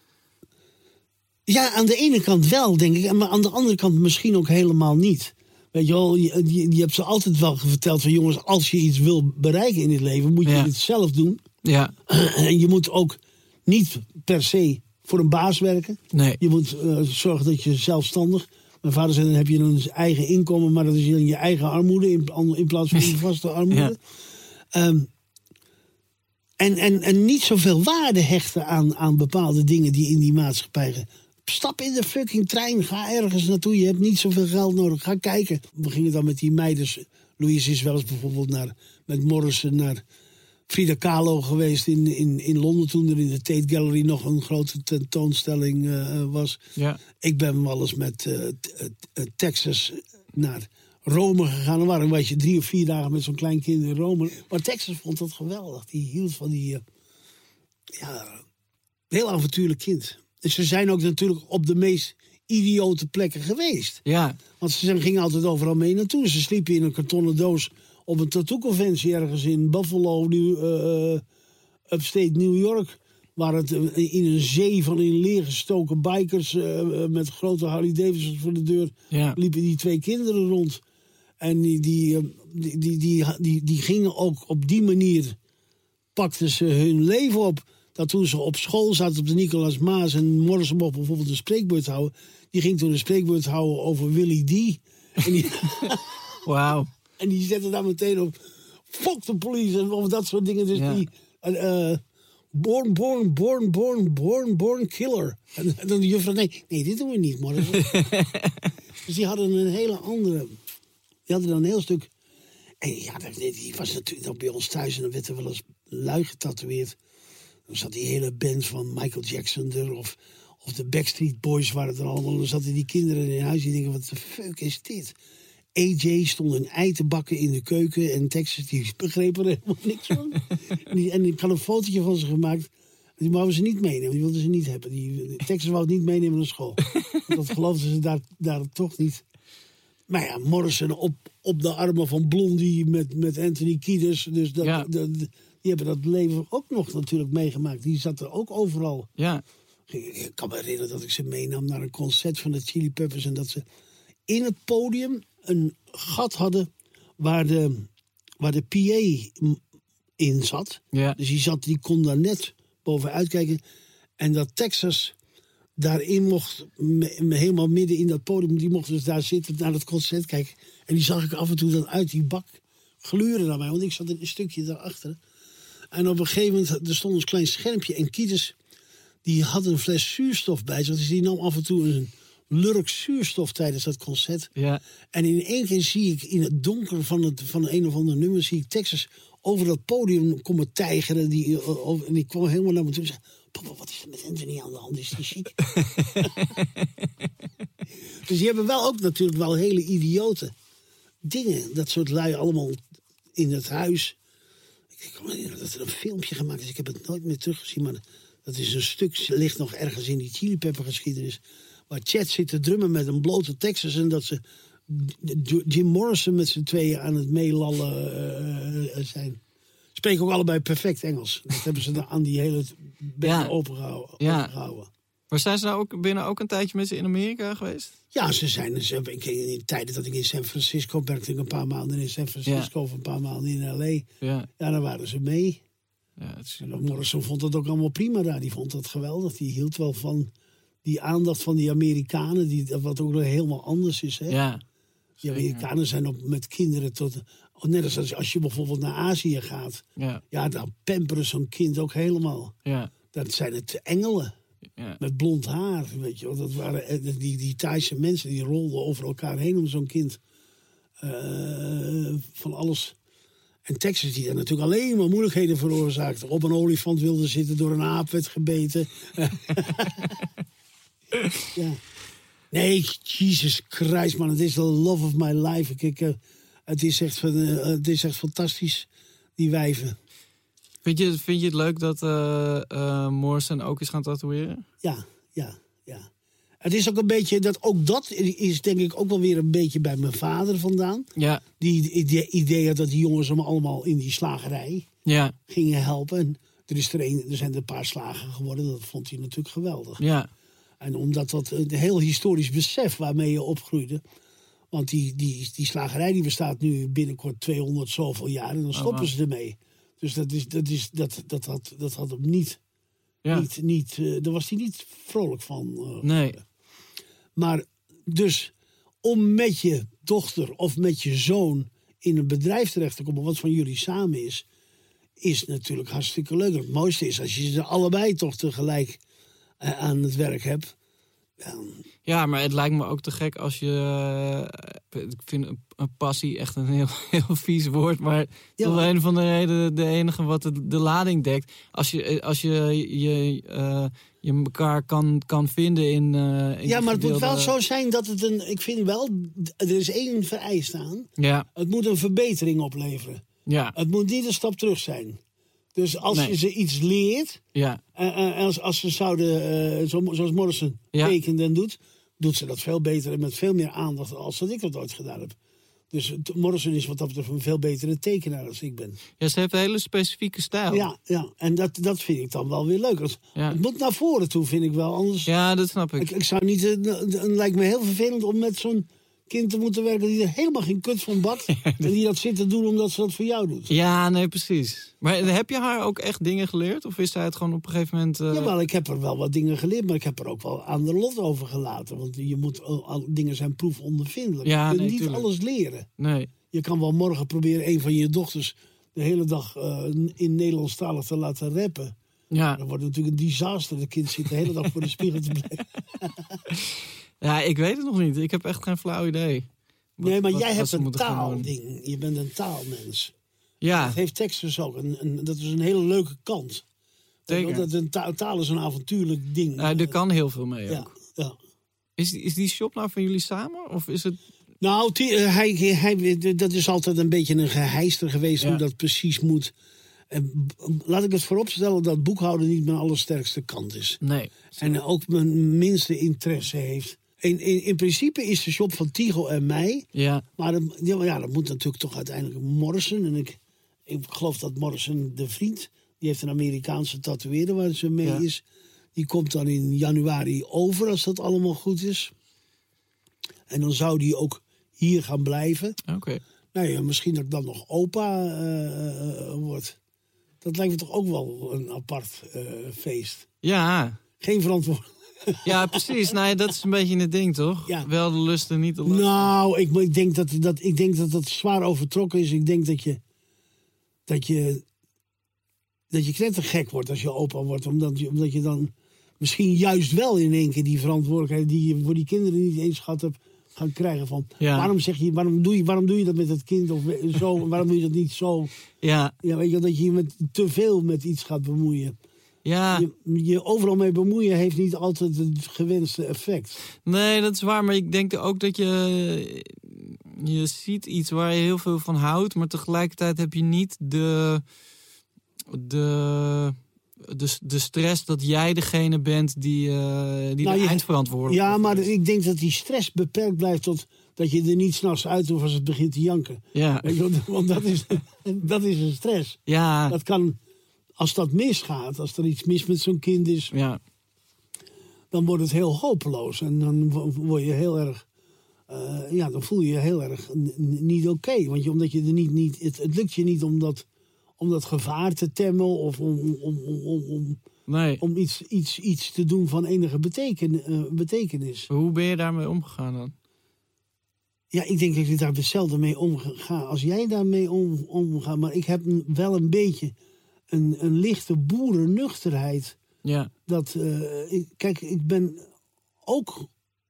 Ja, aan de ene kant wel, denk ik. Maar aan de andere kant misschien ook helemaal niet. Weet je wel, je, je, je hebt ze altijd wel verteld van jongens, als je iets wil bereiken in het leven, moet je ja. het zelf doen.
Ja.
En je moet ook niet per se voor een baas werken.
Nee.
Je moet uh, zorgen dat je zelfstandig... Mijn vader zei, dan heb je een eigen inkomen, maar dat is dan je eigen armoede in, in plaats van je vaste armoede. Ja. Um, en, en, en niet zoveel waarde hechten aan, aan bepaalde dingen die in die maatschappij... Stap in de fucking trein, ga ergens naartoe, je hebt niet zoveel geld nodig, ga kijken. We gingen dan met die meiden, Louise is wel eens bijvoorbeeld naar, met Morrison naar Frida Kahlo geweest in, in, in Londen, toen er in de Tate Gallery nog een grote tentoonstelling uh, was.
Ja. Ik
ben wel eens met uh, t- uh, Texas naar Rome gegaan. Dan waren we je drie of vier dagen met zo'n klein kind in Rome. Maar Texas vond dat geweldig. Die hield van die, uh, ja, heel avontuurlijk kind. En ze zijn ook natuurlijk op de meest idiote plekken geweest.
Ja.
Want ze gingen altijd overal mee naartoe. Ze sliepen in een kartonnen doos op een tattoo-conventie ergens in Buffalo, New, uh, upstate New York. waar het in een zee van in leer gestoken bikers uh, met grote Harley Davidsons voor de deur
Ja.
liepen die twee kinderen rond. En die, die, die, die, die, die, die gingen ook op die manier, pakten ze hun leven op. Dat toen ze op school zaten op de Nicolaas Maas en Morrison mocht bijvoorbeeld een spreekbeurt houden. Die ging toen een spreekbeurt houden over Willie D. En die,
Wauw.
en die zette daar meteen op, fuck the police en of dat soort dingen. Dus
Ja.
die, uh, born, born, born, born, born, born killer. En, en dan de juffrouw, nee, nee, dit doen we niet, Morrison. Dus die hadden een hele andere, die hadden dan een heel stuk. En ja, die was natuurlijk dan bij ons thuis en dan werd er wel eens lui getatoeëerd. Dan zat die hele band van Michael Jackson er, of, of de Backstreet Boys waren er allemaal. Dan zaten die kinderen in huis die denken, wat de fuck is dit? A J stond een ei te bakken in de keuken en Texas die begreep er helemaal niks van. en, die, en ik had een fotootje van ze gemaakt. Die wouden ze niet meenemen, die wilden ze niet hebben. Die, Texas wou het niet meenemen naar school. Want dat geloofden ze daar, daar toch niet. Maar ja, Morrison op, op de armen van Blondie met, met Anthony Kiedis. Dus dat,
Ja.
dat, die hebben dat leven ook nog natuurlijk meegemaakt. Die zat er ook overal.
Ja.
Ik kan me herinneren dat ik ze meenam naar een concert van de Chili Peppers. En dat ze in het podium een gat hadden waar de, waar de P A in zat.
Ja.
Dus die, zat, die kon daar net bovenuit kijken. En dat Texas daarin mocht, me, me helemaal midden in dat podium, die mocht dus daar zitten naar het concert kijken. En die zag ik af en toe dan uit die bak gluren naar mij, want ik zat in een stukje daarachter. En op een gegeven moment, er stond een klein schermpje en Kiedis, die had een fles zuurstof bij zich. Dus die nam af en toe een lurk zuurstof tijdens dat concert.
Ja.
En in één keer zie ik in het donker van, het, van een of ander nummer, zie ik Texas over dat podium komen tijgeren. Die, over, en die kwam helemaal naar me toe en zei, papa, wat is er met Anthony aan de hand? Is die ziek? Dus die hebben wel ook natuurlijk wel hele idiote dingen. Dat soort lui allemaal in het huis. Ik kan me herinneren dat er een filmpje gemaakt is. Ik heb het nooit meer teruggezien, maar dat is een stuk, ligt nog ergens in die Chili Pepper geschiedenis. Waar Chet zit te drummen met een blote Texas en dat ze Jim Morrison met z'n tweeën aan het meelallen uh, zijn. Spreken ook allebei perfect Engels. Dat hebben ze dan aan die hele bek
Ja.
opengehouden.
Ja.
opengehouden.
Maar zijn ze nou ook binnen ook een tijdje met ze in Amerika geweest?
Ja, ze zijn. Ze hebben, ik, in de tijden dat ik in San Francisco werkte, ik een paar maanden in San Francisco of een paar maanden in L A.
Ja.
Ja, daar waren ze mee.
Ja, het is...
En Morrison vond dat ook allemaal prima daar. Die vond dat geweldig. Die hield wel van die aandacht van die Amerikanen, die, wat ook nog helemaal anders is. Hè?
Ja.
Die Amerikanen zijn op, met kinderen tot... Net als als, als je bijvoorbeeld naar Azië gaat.
Ja.
Ja, dan pamperen zo'n kind ook helemaal.
Ja.
Dat zijn het engelen.
Ja.
Met blond haar, weet je wel. Dat waren die, die Thaise mensen, die rolden over elkaar heen om zo'n kind. Uh, van alles. En Texas die daar natuurlijk alleen maar moeilijkheden veroorzaakte. Op een olifant wilde zitten, door een aap werd gebeten. Ja. Nee, Jesus Christ, man. Het is the love of my life. Ik, ik, uh, het, is echt, uh, het is echt fantastisch, die wijven.
Vind je, vind je het leuk dat uh, uh, Morrison ook is gaan tatoeëren?
Ja, ja, ja. Het is ook een beetje, dat, ook dat is denk ik ook wel weer een beetje bij mijn vader vandaan.
Ja.
Die idee, idee had dat die jongens hem allemaal in die slagerij
Ja.
gingen helpen. En er, is er, een, er zijn er een paar slagen geworden, dat vond hij natuurlijk geweldig.
Ja.
En omdat dat een heel historisch besef waarmee je opgroeide. Want die, die, die slagerij die bestaat nu binnenkort tweehonderd zoveel jaar en dan stoppen
oh, wow.
ze ermee. Dus dat, is, dat, is, dat, dat, had, dat had hem niet,
Ja.
niet, niet uh, daar was hij niet vrolijk van. Uh,
Nee.
Maar dus om met je dochter of met je zoon in een bedrijf terecht te komen, wat van jullie samen is, is natuurlijk hartstikke leuk. Het mooiste is als je ze allebei toch tegelijk uh, aan het werk hebt. Um,
Ja, maar het lijkt me ook te gek als je... Uh, ik vind een, een passie echt een heel, heel vies woord. Maar
Ja.
toch een van de redenen de enige wat de, de lading dekt. Als je, als je, je, uh, je elkaar kan, kan vinden in... Uh, in
ja, maar het moet wel
verdeelde...
zo zijn dat het een... Ik vind wel, er is één vereist aan.
Ja,
Het moet een verbetering opleveren.
ja,
Het moet niet een stap terug zijn. Dus als
Nee.
je ze iets leert...
ja,
Uh, uh, als, als ze zouden, uh, zo, zoals Morrison
Ja.
tekent en doet, doet ze dat veel beter en met veel meer aandacht als dat ik dat ooit gedaan heb. Dus Morrison is wat dat betreft een veel betere tekenaar als ik ben.
Ja, ze heeft een hele specifieke stijl.
Ja, ja. En dat, dat vind ik dan wel weer leuk. Als,
Ja.
Het moet naar voren toe, vind ik wel. Anders,
Ja, dat snap ik.
ik, ik zou niet... Het lijkt me heel vervelend om met zo'n kind te moeten werken die er helemaal geen kut van bakt. En die dat zit te doen omdat ze dat voor jou doet.
Ja, nee, precies. Maar heb je haar ook echt dingen geleerd? Of is zij het gewoon op een gegeven moment... Uh...
Jawel, ik heb er wel wat dingen geleerd, maar ik heb er ook wel aan de lot over gelaten. Want je moet, al, dingen zijn proefondervindelijk.
Ja,
je kunt
nee,
niet
tuurlijk.
alles leren.
Nee.
Je kan wel morgen proberen een van je dochters de hele dag uh, in Nederlandstalig te laten rappen.
Ja.
Dat wordt natuurlijk een disaster. De kind zit de hele dag voor de spiegel te blijven.
Ja, ik weet het nog niet. Ik heb echt geen flauw idee. Wat,
Nee, maar
wat,
jij
wat
hebt
ze
een
moeten gaan doen.
taalding. Je bent een taalmens.
Ja,
Dat heeft Texas ook. Een, een, dat is een hele leuke kant.
Zeker.
Dat een taal, taal is een avontuurlijk ding.
uh, er kan heel veel mee
ja,
ook.
ja.
Is, is die shop nou van jullie samen? Of is het...
Nou, die, uh, hij, hij, dat is altijd een beetje een geheister geweest
Ja.
hoe dat precies moet. En laat ik het vooropstellen dat boekhouden niet mijn allersterkste kant is.
Nee.
En ook mijn minste interesse heeft. In, in, in principe is de shop van Tigo en mij.
Ja,
Maar dat, ja, dat moet natuurlijk toch uiteindelijk Morrison. En ik, ik geloof dat Morrison, de vriend, die heeft een Amerikaanse tatoeëerder waar ze mee
Ja.
is. Die komt dan in januari over als dat allemaal goed is. En dan zou die ook hier gaan blijven.
oké.
Nou ja, misschien dat ik dan nog opa uh, uh, word. Dat lijkt me toch ook wel een apart uh, feest.
Ja,
Geen verantwoording.
ja, precies. Nee, dat is een beetje het ding, toch?
Ja.
Wel de lust en niet de lust.
Nou, ik, ik, denk dat, dat, ik denk dat dat zwaar overtrokken is. Ik denk dat je... Dat je... Dat je knettergek wordt als je opa wordt. Omdat je, omdat je dan misschien juist wel in één keer die verantwoordelijkheid... die je voor die kinderen niet eens gehad hebt... gaan krijgen van...
Ja.
Waarom, zeg je, waarom, doe je, waarom doe je dat met het kind? Of zo, waarom doe je dat niet zo?
Ja,
Ja, weet je, dat je je met te veel met iets gaat bemoeien.
ja.
Je, je overal mee bemoeien heeft niet altijd het gewenste effect.
Nee, dat is waar. Maar ik denk ook dat je... Je ziet iets waar je heel veel van houdt. Maar tegelijkertijd heb je niet de... De... De, de stress dat jij degene bent die, uh, die
Nou,
de
je-
eindverantwoordelijk
Ja,
voor
maar
is.
ik denk dat die stress beperkt blijft tot dat je er niet s'nachts uit hoeft als het begint te janken.
Ja,
Weet je, want- want dat is, dat is een stress.
ja,
Dat kan, als dat misgaat, als er iets mis met zo'n kind is,
ja.
dan wordt het heel hopeloos. En dan wo- word je heel erg, eh, ja, dan voel je je heel erg n- n- niet oké. Want je, omdat je er niet, niet het, het lukt je niet om dat, om dat gevaar te temmen of om, om, om, om, om,
Nee.
om iets, iets, iets te doen van enige beteken, eh, betekenis.
Hoe ben je daarmee omgegaan dan?
Ja, ik denk dat ik daar hetzelfde mee omga als jij daarmee om, omgaat. Maar ik heb een- wel een beetje een, een lichte boerennuchterheid.
Ja,
Dat, eh, ik, kijk, ik ben ook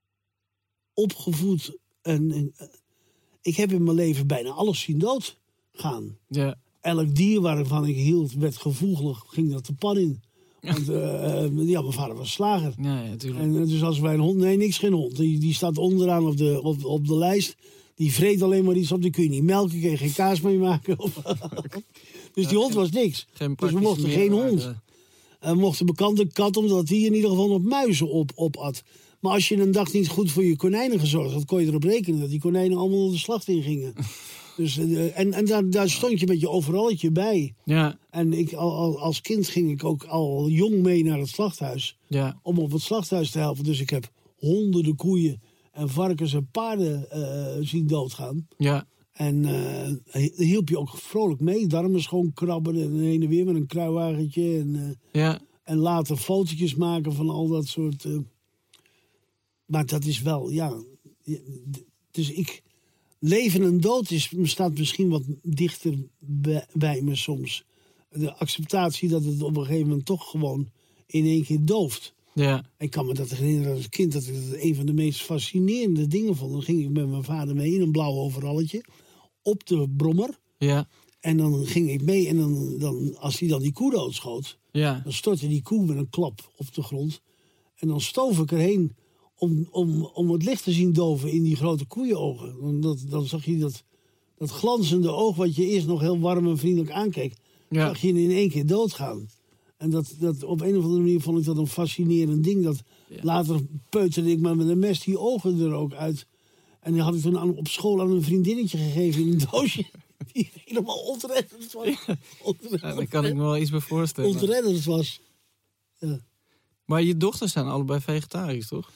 opgevoed en, en eh, ik heb in mijn leven bijna alles zien doodgaan.
ja,
Elk dier waarvan ik hield werd gevoelig, ging dat de pan in. Want eh, eh, ja, mijn vader was slager.
ja, ja, natuurlijk.
En eh, dus als wij een hond... Nee, niks, geen hond. Die, die staat onderaan op de, op, op de lijst. Die vreet alleen maar iets op. Die kun je niet melken, kun je geen kaas mee maken. Dus die hond was niks.
Geen
Dus we mochten
praktische
geen
meerwaarde.
hond. En mochten bekante kat, omdat die in ieder geval op muizen op, opat. Maar als je een dag niet goed voor je konijnen gezorgd had, kon je erop rekenen dat die konijnen allemaal de slacht in gingen. Dus, eh, en en daar, daar stond je met je overalletje bij.
Ja,
En ik, al, al- als kind ging ik ook al jong mee naar het slachthuis.
ja,
Om op het slachthuis te helpen. Dus ik heb honderden koeien en varkens en paarden eh, zien doodgaan.
ja,
En eh hielp je ook vrolijk mee. Darmen schoon krabben en heen en weer met een kruiwagentje. En, eh,
ja,
en later fotootjes maken van al dat soort... eh. Maar dat is wel, ja... Dus ik... Leven en dood is, staat misschien wat dichter bij, bij me soms. De acceptatie dat het op een gegeven moment toch gewoon in één keer dooft.
ja,
Ik kan me dat herinneren als kind, dat ik dat een van de meest fascinerende dingen vond. Dan ging ik met mijn vader mee in een blauw overalletje op de brommer.
ja,
En dan ging ik mee en dan, dan, als hij dan die koe doodschoot,
ja,
dan stortte die koe met een klap op de grond. En dan stoof ik erheen om, om, om het licht te zien doven in die grote koeienogen. Dan, dat, dan zag je dat, dat glanzende oog wat je eerst nog heel warm en vriendelijk aankeek.
Ja.
Zag je in één keer doodgaan. En dat, dat, op een of andere manier vond ik dat een fascinerend ding. Dat
Ja.
Later peuterde ik maar met een mes die ogen er ook uit. En die had ik toen aan, op school aan een vriendinnetje gegeven in een doosje. Die helemaal ontredderd was.
Ja.
Ontredderd.
Ja, daar kan ik me wel iets bij voorstellen.
Ontredderd was. Ja.
Maar je dochters zijn allebei vegetarisch, toch?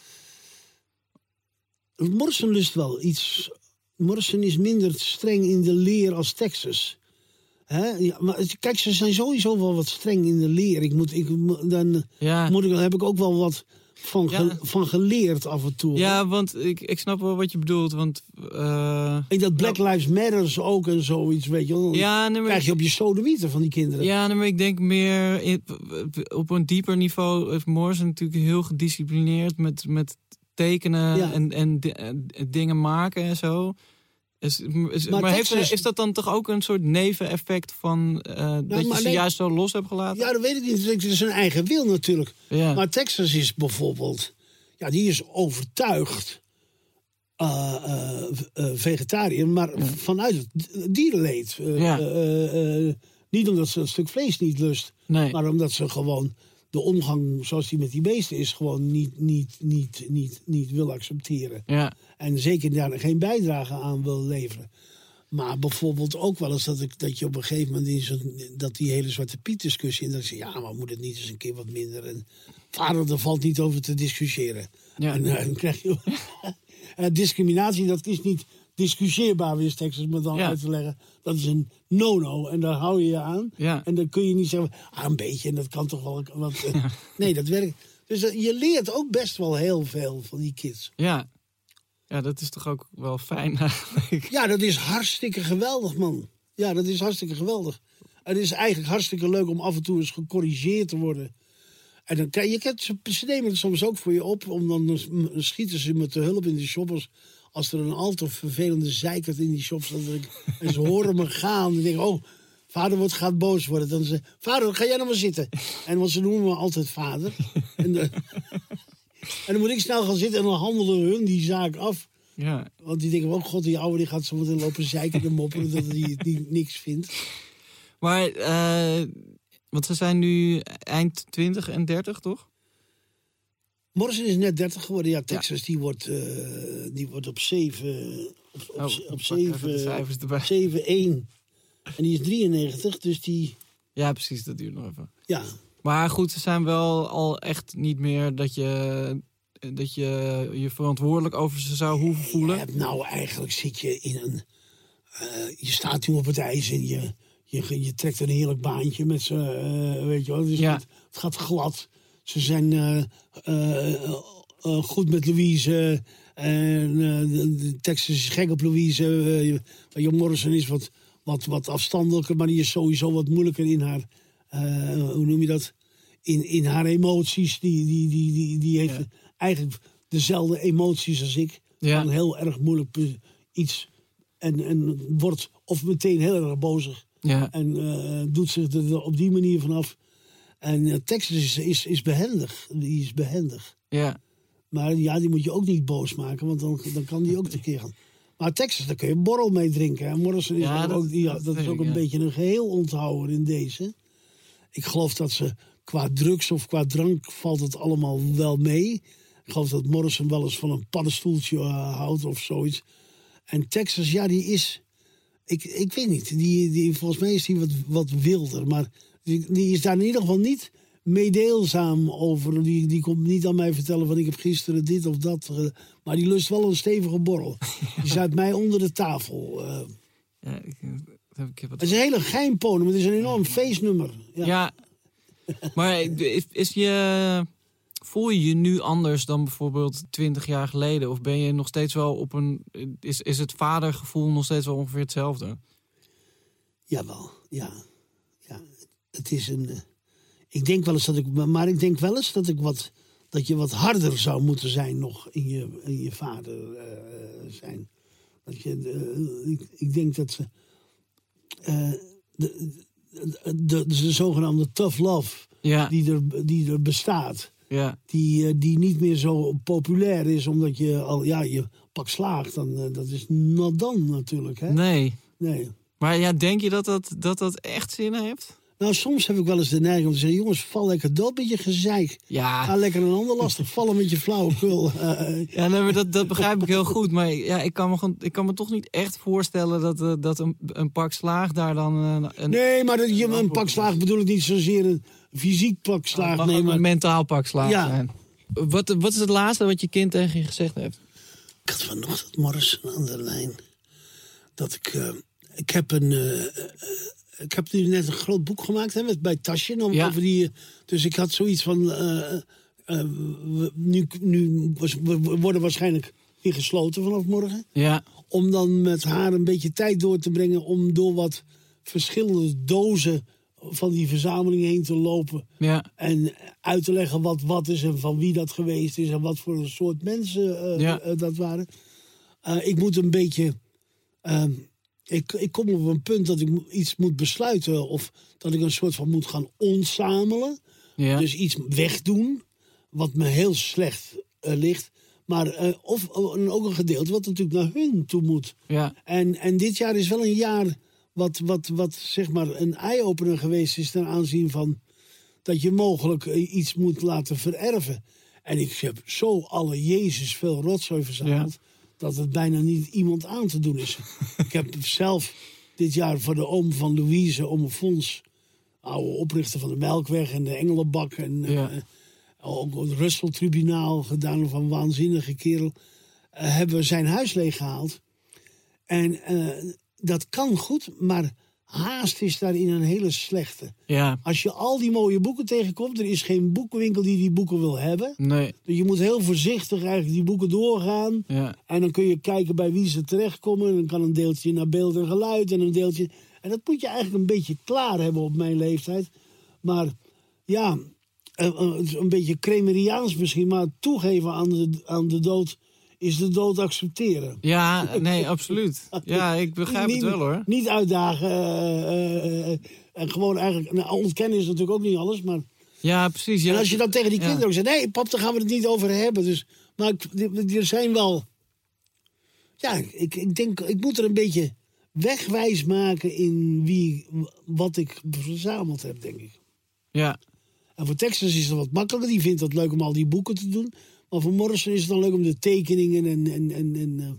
Morrison lust wel iets. Morrison is minder streng in de leer als Texas. Hè? Ja, maar kijk, ze zijn sowieso wel wat streng in de leer. Ik moet, ik, dan
Ja.
moet ik, heb ik ook wel wat van, ge,
Ja.
van geleerd af en toe.
Ja, want ik, ik snap wel wat je bedoelt. Want, uh,
En dat Black Lives Matters ook en zoiets, weet je wel. Dan
ja, nee, maar,
krijg je op je sodomieten van die kinderen.
ja, nee, maar ik denk meer in, op een dieper niveau heeft Morrison natuurlijk heel gedisciplineerd met, met tekenen
Ja.
en, en, en dingen maken en zo. Is, is, maar
Maar
heeft,
Texas-
is dat dan toch ook een soort neveneffect van uh, dat je
maar
ze
nee-
juist zo los hebt gelaten?
Ja, dat weet ik niet. Het is een eigen wil natuurlijk.
Ja.
Maar Texas is bijvoorbeeld... Ja, die is overtuigd uh, uh, uh, vegetariër, maar vanuit het dierenleed. Uh,
Ja.
uh, uh, uh, niet omdat ze een stuk vlees niet lust,
Nee.
maar omdat ze gewoon de omgang zoals die met die beesten is... gewoon niet, niet, niet, niet, niet wil accepteren.
Ja.
En zeker daar geen bijdrage aan wil leveren. Maar bijvoorbeeld ook wel eens dat, ik, dat je op een gegeven moment... in zo'n, dat die hele Zwarte Piet discussie... en dat ik zeg, ja, maar moet het niet eens een keer wat minder... en vader, er valt niet over te discussiëren.
Ja.
En uh, dan krijg je... uh, discriminatie, dat is niet discussieerbaar, wist Texas me dan
Ja.
uit te leggen. Dat is een no-no en daar hou je je aan.
Ja.
En dan kun je niet zeggen, ah, een beetje... en dat kan toch wel... Want, uh, nee, dat werkt... Dus uh, je leert ook best wel heel veel van die kids.
Ja. Ja, dat is toch ook wel fijn eigenlijk.
Ja, dat is hartstikke geweldig, man. Ja, dat is hartstikke geweldig. Het is eigenlijk hartstikke leuk om af en toe eens gecorrigeerd te worden. En dan krijg je, kent, ze, ze nemen het soms ook voor je op, om dan schieten ze me te hulp in de shoppers. Als er een al te vervelende zeikert in die shop staat. En ze horen me gaan. En denken, oh, vader wordt, gaat boos worden. Dan zeggen ze, vader, ga jij nou maar zitten. En want ze noemen me altijd vader. En, de, en dan moet ik snel gaan zitten en dan handelen hun die zaak af.
Ja.
Want die denken, oh god, die oude die gaat zo meteen lopen zeiken en mopperen dat hij het niet, niks vindt.
Maar, uh, want ze zijn nu eind twintig en dertig, toch?
Morrison is net dertig geworden. Ja, Texas, ja. Die, wordt, uh, die wordt op zeven... Op, op,
oh,
op
zeven,
zeven één. En die is drieënnegentig, dus die...
Ja, precies, dat duurt nog even.
Ja.
Maar goed, ze zijn wel al echt niet meer dat je... dat je je verantwoordelijk over ze zou hoeven voelen.
Ja, nou, eigenlijk zit je in een... Uh, je staat nu op het ijs en je, je, je trekt een heerlijk baantje met ze, uh, weet je wel. Dus
ja.
het, het gaat glad. Ze zijn uh, uh, uh, goed met Louise. En uh, de, de Texas is gek op Louise. Uh, Jan Morrison is wat, wat, wat afstandelijker, maar die is sowieso wat moeilijker in haar... Uh, hoe noem je dat? In, in haar emoties. Die, die, die, die, die heeft... Ja. Eigenlijk dezelfde emoties als ik.
Ja.
Van heel erg moeilijk iets. En, en wordt of meteen heel erg bozig.
Ja.
En uh, doet zich er op die manier vanaf. En uh, Texas is, is, is behendig. Die is behendig.
Ja.
Maar ja, die moet je ook niet boos maken. Want dan, dan kan die ook tekeer gaan. Maar Texas, daar kun je een borrel mee drinken. En Morrison is
ja, dat,
ook, die,
dat,
dat is ook
ik,
een
ja.
beetje een geheel onthouwer in deze. Ik geloof dat ze... Qua drugs of qua drank valt het allemaal wel mee. Ik geloof dat Morrison wel eens van een paddenstoeltje uh, houdt of zoiets. En Texas, ja, die is... Ik, ik weet niet. Die, die, volgens mij is die wat, wat wilder. Maar die, die is daar in ieder geval niet meedeelzaam over. Die, die komt niet aan mij vertellen van ik heb gisteren dit of dat. Uh, maar die lust wel een stevige borrel. Die zuipt mij onder de tafel. Uh.
Ja, ik, ik heb
het is een hele geheimponem. Het is een enorm feestnummer. Ja.
ja. Maar is, is je, voel je je nu anders dan bijvoorbeeld twintig jaar geleden? Of ben je nog steeds wel op een... Is, is het vadergevoel nog steeds wel ongeveer hetzelfde?
Jawel, ja. ja. Het is een... Ik denk wel eens dat ik... Maar ik denk wel eens dat ik wat... Dat je wat harder zou moeten zijn nog in je, in je vader uh, zijn. Dat je... Uh, ik, ik denk dat ze... Uh, de, De, de, de zogenaamde tough love
ja.
die, er, die er bestaat.
Ja.
Die, die niet meer zo populair is omdat je al ja, je pak slaagt. Dan, dat is not dan natuurlijk. Hè?
Nee.
nee.
Maar ja, denk je dat dat, dat dat echt zin heeft?
Nou, soms heb ik wel eens de neiging om te zeggen... jongens, val lekker dood met je gezeik.
Ja.
Ga lekker een ander lastig vallen met je flauwekul. Uh,
Ja, nee, maar dat, dat begrijp ik heel goed. Maar ja, ik, kan me gewoon, ik kan me toch niet echt voorstellen... dat, uh, dat een, een pak slaag daar dan... Uh, een,
nee, maar dat, je, een pak slaag bedoel ik niet zozeer een fysiek pak slaag.
mag
nee,
ook
maar
een mentaal pak slaag
Ja.
zijn. Wat, wat is het laatste wat je kind tegen je gezegd heeft?
Ik had vanochtend Morrison aan de lijn. Dat ik... Uh, ik heb een... Uh, uh, ik heb nu net een groot boek gemaakt hè, met, bij Taschen. Om,
Ja.
over die, dus ik had zoiets van... Uh, uh, we, nu nu was, we worden waarschijnlijk weer gesloten vanaf morgen.
Ja,
Om dan met haar een beetje tijd door te brengen... om door wat verschillende dozen van die verzameling heen te lopen.
ja,
En uit te leggen wat wat is en van wie dat geweest is... en wat voor een soort mensen uh,
Ja.
uh, dat waren. Uh, ik moet een beetje... Uh, ik, ik kom op een punt dat ik mo- iets moet besluiten... of dat ik een soort van moet gaan ontzamelen.
ja.
Dus iets wegdoen, wat me heel slecht uh, ligt. Maar uh, of uh, ook een gedeelte wat natuurlijk naar hun toe moet.
ja.
En, en dit jaar is wel een jaar wat, wat, wat zeg maar een eye-opener geweest is... ten aanzien van dat je mogelijk uh, iets moet laten vererven. En ik heb zo alle Jezus veel rotzooi verzameld...
Ja.
dat het bijna niet iemand aan te doen is. Ik heb zelf dit jaar voor de oom van Louise, oom Fons... oude oprichter van de Melkweg en de Engelenbak... en
Ja.
uh, ook het Russell-tribunaal gedaan van een waanzinnige kerel... Uh, hebben we zijn huis leeggehaald. En uh, dat kan goed, maar haast is daarin een hele slechte.
Ja,
Als je al die mooie boeken tegenkomt... er is geen boekenwinkel die die boeken wil hebben.
nee,
Dus je moet heel voorzichtig eigenlijk die boeken doorgaan.
ja.
En dan kun je kijken bij wie ze terechtkomen. En dan kan een deeltje naar beeld en geluid en een deeltje... En dat moet je eigenlijk een beetje klaar hebben op mijn leeftijd. Maar ja, een beetje kremeriaans misschien... maar toegeven aan de, aan de dood is de dood accepteren.
Ja, nee, absoluut. Ja, ik begrijp
niet,
het wel, hoor.
Niet uitdagen. Uh, uh, en gewoon eigenlijk... Nou, ontkennen is natuurlijk ook niet alles, maar...
Ja, precies. Ja.
En als je dan tegen die
Ja.
kinderen ook zegt... nee, pap, daar gaan we het niet over hebben. Dus, maar ik- er zijn wel... Ja, ik, ik denk... Ik moet er een beetje wegwijs maken... in wie, wat ik verzameld heb, denk ik.
Ja,
En voor Texas is het wat makkelijker. Die vindt het leuk om al die boeken te doen. Maar voor Morrison is het dan leuk om de tekeningen en... en, en, en uh,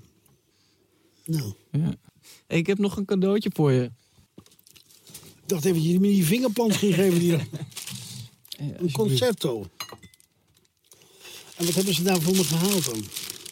nou,
ja. Ik heb nog een cadeautje voor je.
ik dacht even dat je me die vingerplant ging geven. Die,
Ja,
een
alsjeblieft.
concerto. En wat hebben ze daar voor me gehaald dan?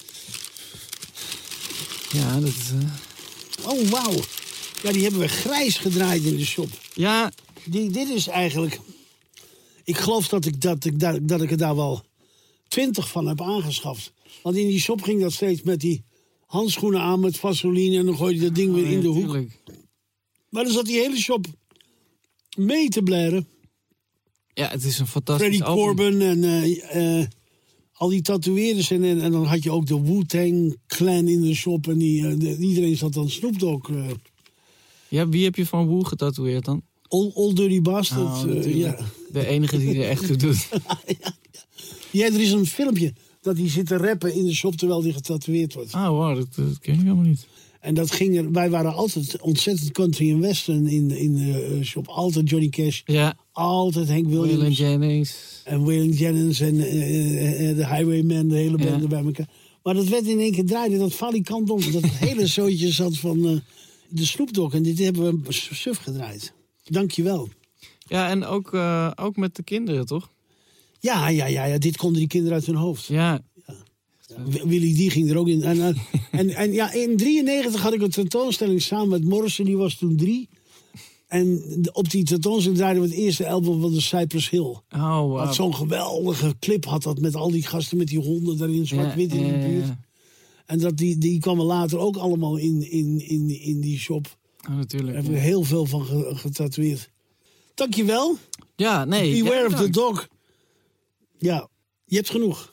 Ja, dat is... Uh...
Oh, wauw. Ja, die hebben we grijs gedraaid in de shop.
Ja,
Die, dit is eigenlijk... Ik geloof dat ik, dat, ik, dat, dat ik er daar wel twintig van heb aangeschaft. Want in die shop ging dat steeds met die handschoenen aan met vaseline... en dan gooi je dat ding weer in de
ja,
hoek.
tuurlijk.
Maar dan zat die hele shop mee te blaren.
Ja, het is een fantastisch
Freddie
album.
Corbin en uh, uh, al die tatoeëerders. En, en, en dan had je ook de Wu-Tang Clan in de shop. En die, uh, de, iedereen zat dan Snoop Dogg. Uh,
Ja, wie heb je van Woe getatoeëerd dan?
Old, Old Dirty Bastard.
Oh,
uh,
natuurlijk.
ja.
De enige die er echt toe doet.
Ja, er is een filmpje dat hij zit te rappen in de shop terwijl hij getatoeëerd wordt.
Ah, wow, dat, dat ken ik helemaal niet.
En dat ging er, wij waren altijd ontzettend country en western in, in de shop. Altijd Johnny Cash,
Ja,
altijd Hank
Waylon
Williams.
Jennings.
En Waylon Jennings en uh, uh, de Highwaymen, de hele band
Ja.
bij elkaar. Maar dat werd in één keer draaide, dat valikant om. Dat hele zootje zat van uh, de Snoop Dogg. En dit hebben we suf gedraaid. Dankjewel.
Ja, en ook, uh, ook met de kinderen, toch?
Ja, ja, ja, ja, dit konden die kinderen uit hun hoofd.
Ja,
W- Willy die ging er ook in. En, en, en, en ja, in drieënnegentig had ik een tentoonstelling samen met Morrison. Die was toen drie. En de- op die tentoonstelling draaiden we het eerste album van de Cypress Hill.
oh, wow.
Wat zo'n geweldige clip had dat met al die gasten met die honden daarin, zwart-wit in de buurt.
ja.
En dat die, die kwamen later ook allemaal in, in, in, in die shop.
Oh, natuurlijk.
Daar hebben we heel veel van ge- getatoeëerd. Dankjewel.
Ja, nee.
Beware
ja,
of the
bedankt.
dog. Ja, je hebt genoeg.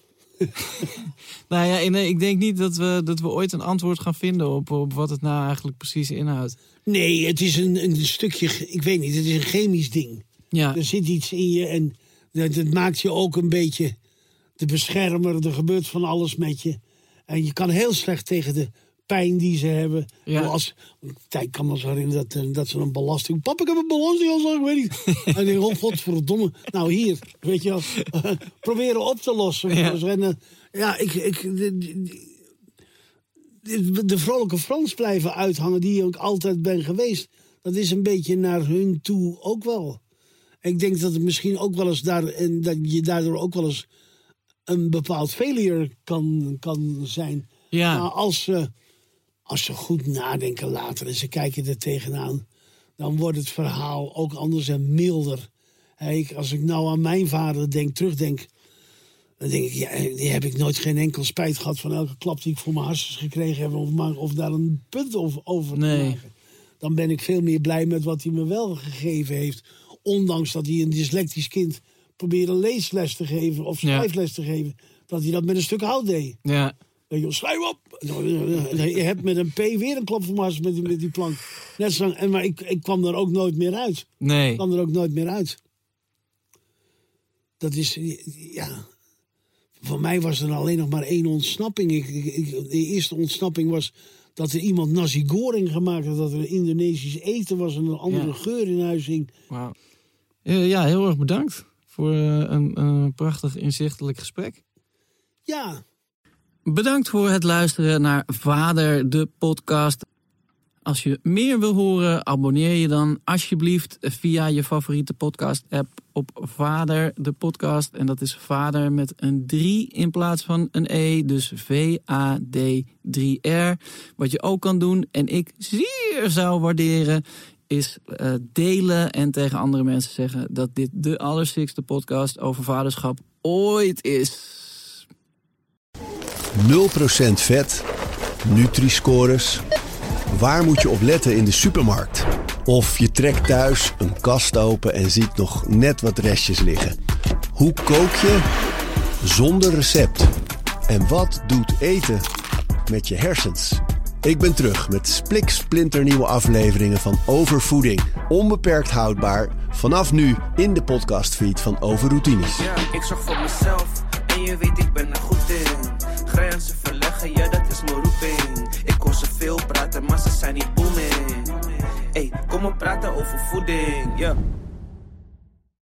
Nou ja, nee, ik denk niet dat we, dat we ooit een antwoord gaan vinden op, op wat het nou eigenlijk precies inhoudt.
Nee, het is een, een stukje, ge- ik weet niet, het is een chemisch ding.
Ja,
Er zit iets in je en dat, dat maakt je ook een beetje de beschermer. Er gebeurt van alles met je. En je kan heel slecht tegen de pijn die ze hebben.
Ja.
Als, ik kan me zo herinneren dat, dat ze een belasting... Pap, ik heb een belasting al zo, ik weet niet. En ik denk, oh godverdomme. Nou hier, weet je wel. Uh, proberen op te lossen.
Ja,
en, uh, ja ik... ik de, de, de vrolijke Frans blijven uithangen die ik altijd ben geweest. Dat is een beetje naar hun toe ook wel. Ik denk dat het misschien ook wel eens daar... en dat je daardoor ook wel eens een bepaald failure kan, kan zijn.
Ja.
Maar als ze, als ze goed nadenken later en ze kijken er tegenaan... dan wordt het verhaal ook anders en milder. Hey, als ik nou aan mijn vader denk, terugdenk... dan denk ik, ja, die heb ik nooit geen enkel spijt gehad... van elke klap die ik voor mijn hartjes gekregen heb... of, maar, of daar een punt over, over
nee.
te maken. Dan ben ik veel meer blij met wat hij me wel gegeven heeft. Ondanks dat hij een dyslectisch kind probeerde leesles te geven... of schrijfles te geven, dat hij dat met een stuk hout deed.
Ja.
Weet je, schrijf op! Je hebt met een P weer een klap voor mijn met, met die plank. Net zo, en, maar ik, ik kwam er ook nooit meer uit.
Nee.
Ik kwam er ook nooit meer uit. Dat is, ja... Voor mij was er alleen nog maar één ontsnapping. Ik, ik, de eerste ontsnapping was dat er iemand nasi goreng gemaakt had... dat er een Indonesisch eten was en een andere ja. geur in huis hing.
Wauw. Ja, heel erg bedankt voor een, een prachtig inzichtelijk gesprek.
Ja.
Bedankt voor het luisteren naar Vader, de podcast. Als je meer wil horen, abonneer je dan alsjeblieft via je favoriete podcast-app op Vader, de podcast. En dat is Vader met een drie in plaats van een E, dus V A D drie R. Wat je ook kan doen, en ik zeer zou waarderen, is uh, delen en tegen andere mensen zeggen dat dit de allersixte podcast over vaderschap ooit is.
nul procent vet, Nutri-scores. Waar moet je op letten in de supermarkt? Of je trekt thuis een kast open en ziet nog net wat restjes liggen. Hoe kook je zonder recept? En wat doet eten met je hersens? Ik ben terug met spliksplinternieuwe afleveringen van Overvoeding. Onbeperkt houdbaar, vanaf nu in de podcastfeed van Overroutines.
Ja, ik zorg voor mezelf en je weet ik ben er goed in. Grenzen verleggen, ja dat is mijn roeping. Ik kon ze veel praten, maar ze zijn niet booming. Ey, kom op praten over voeding, ja. Yeah.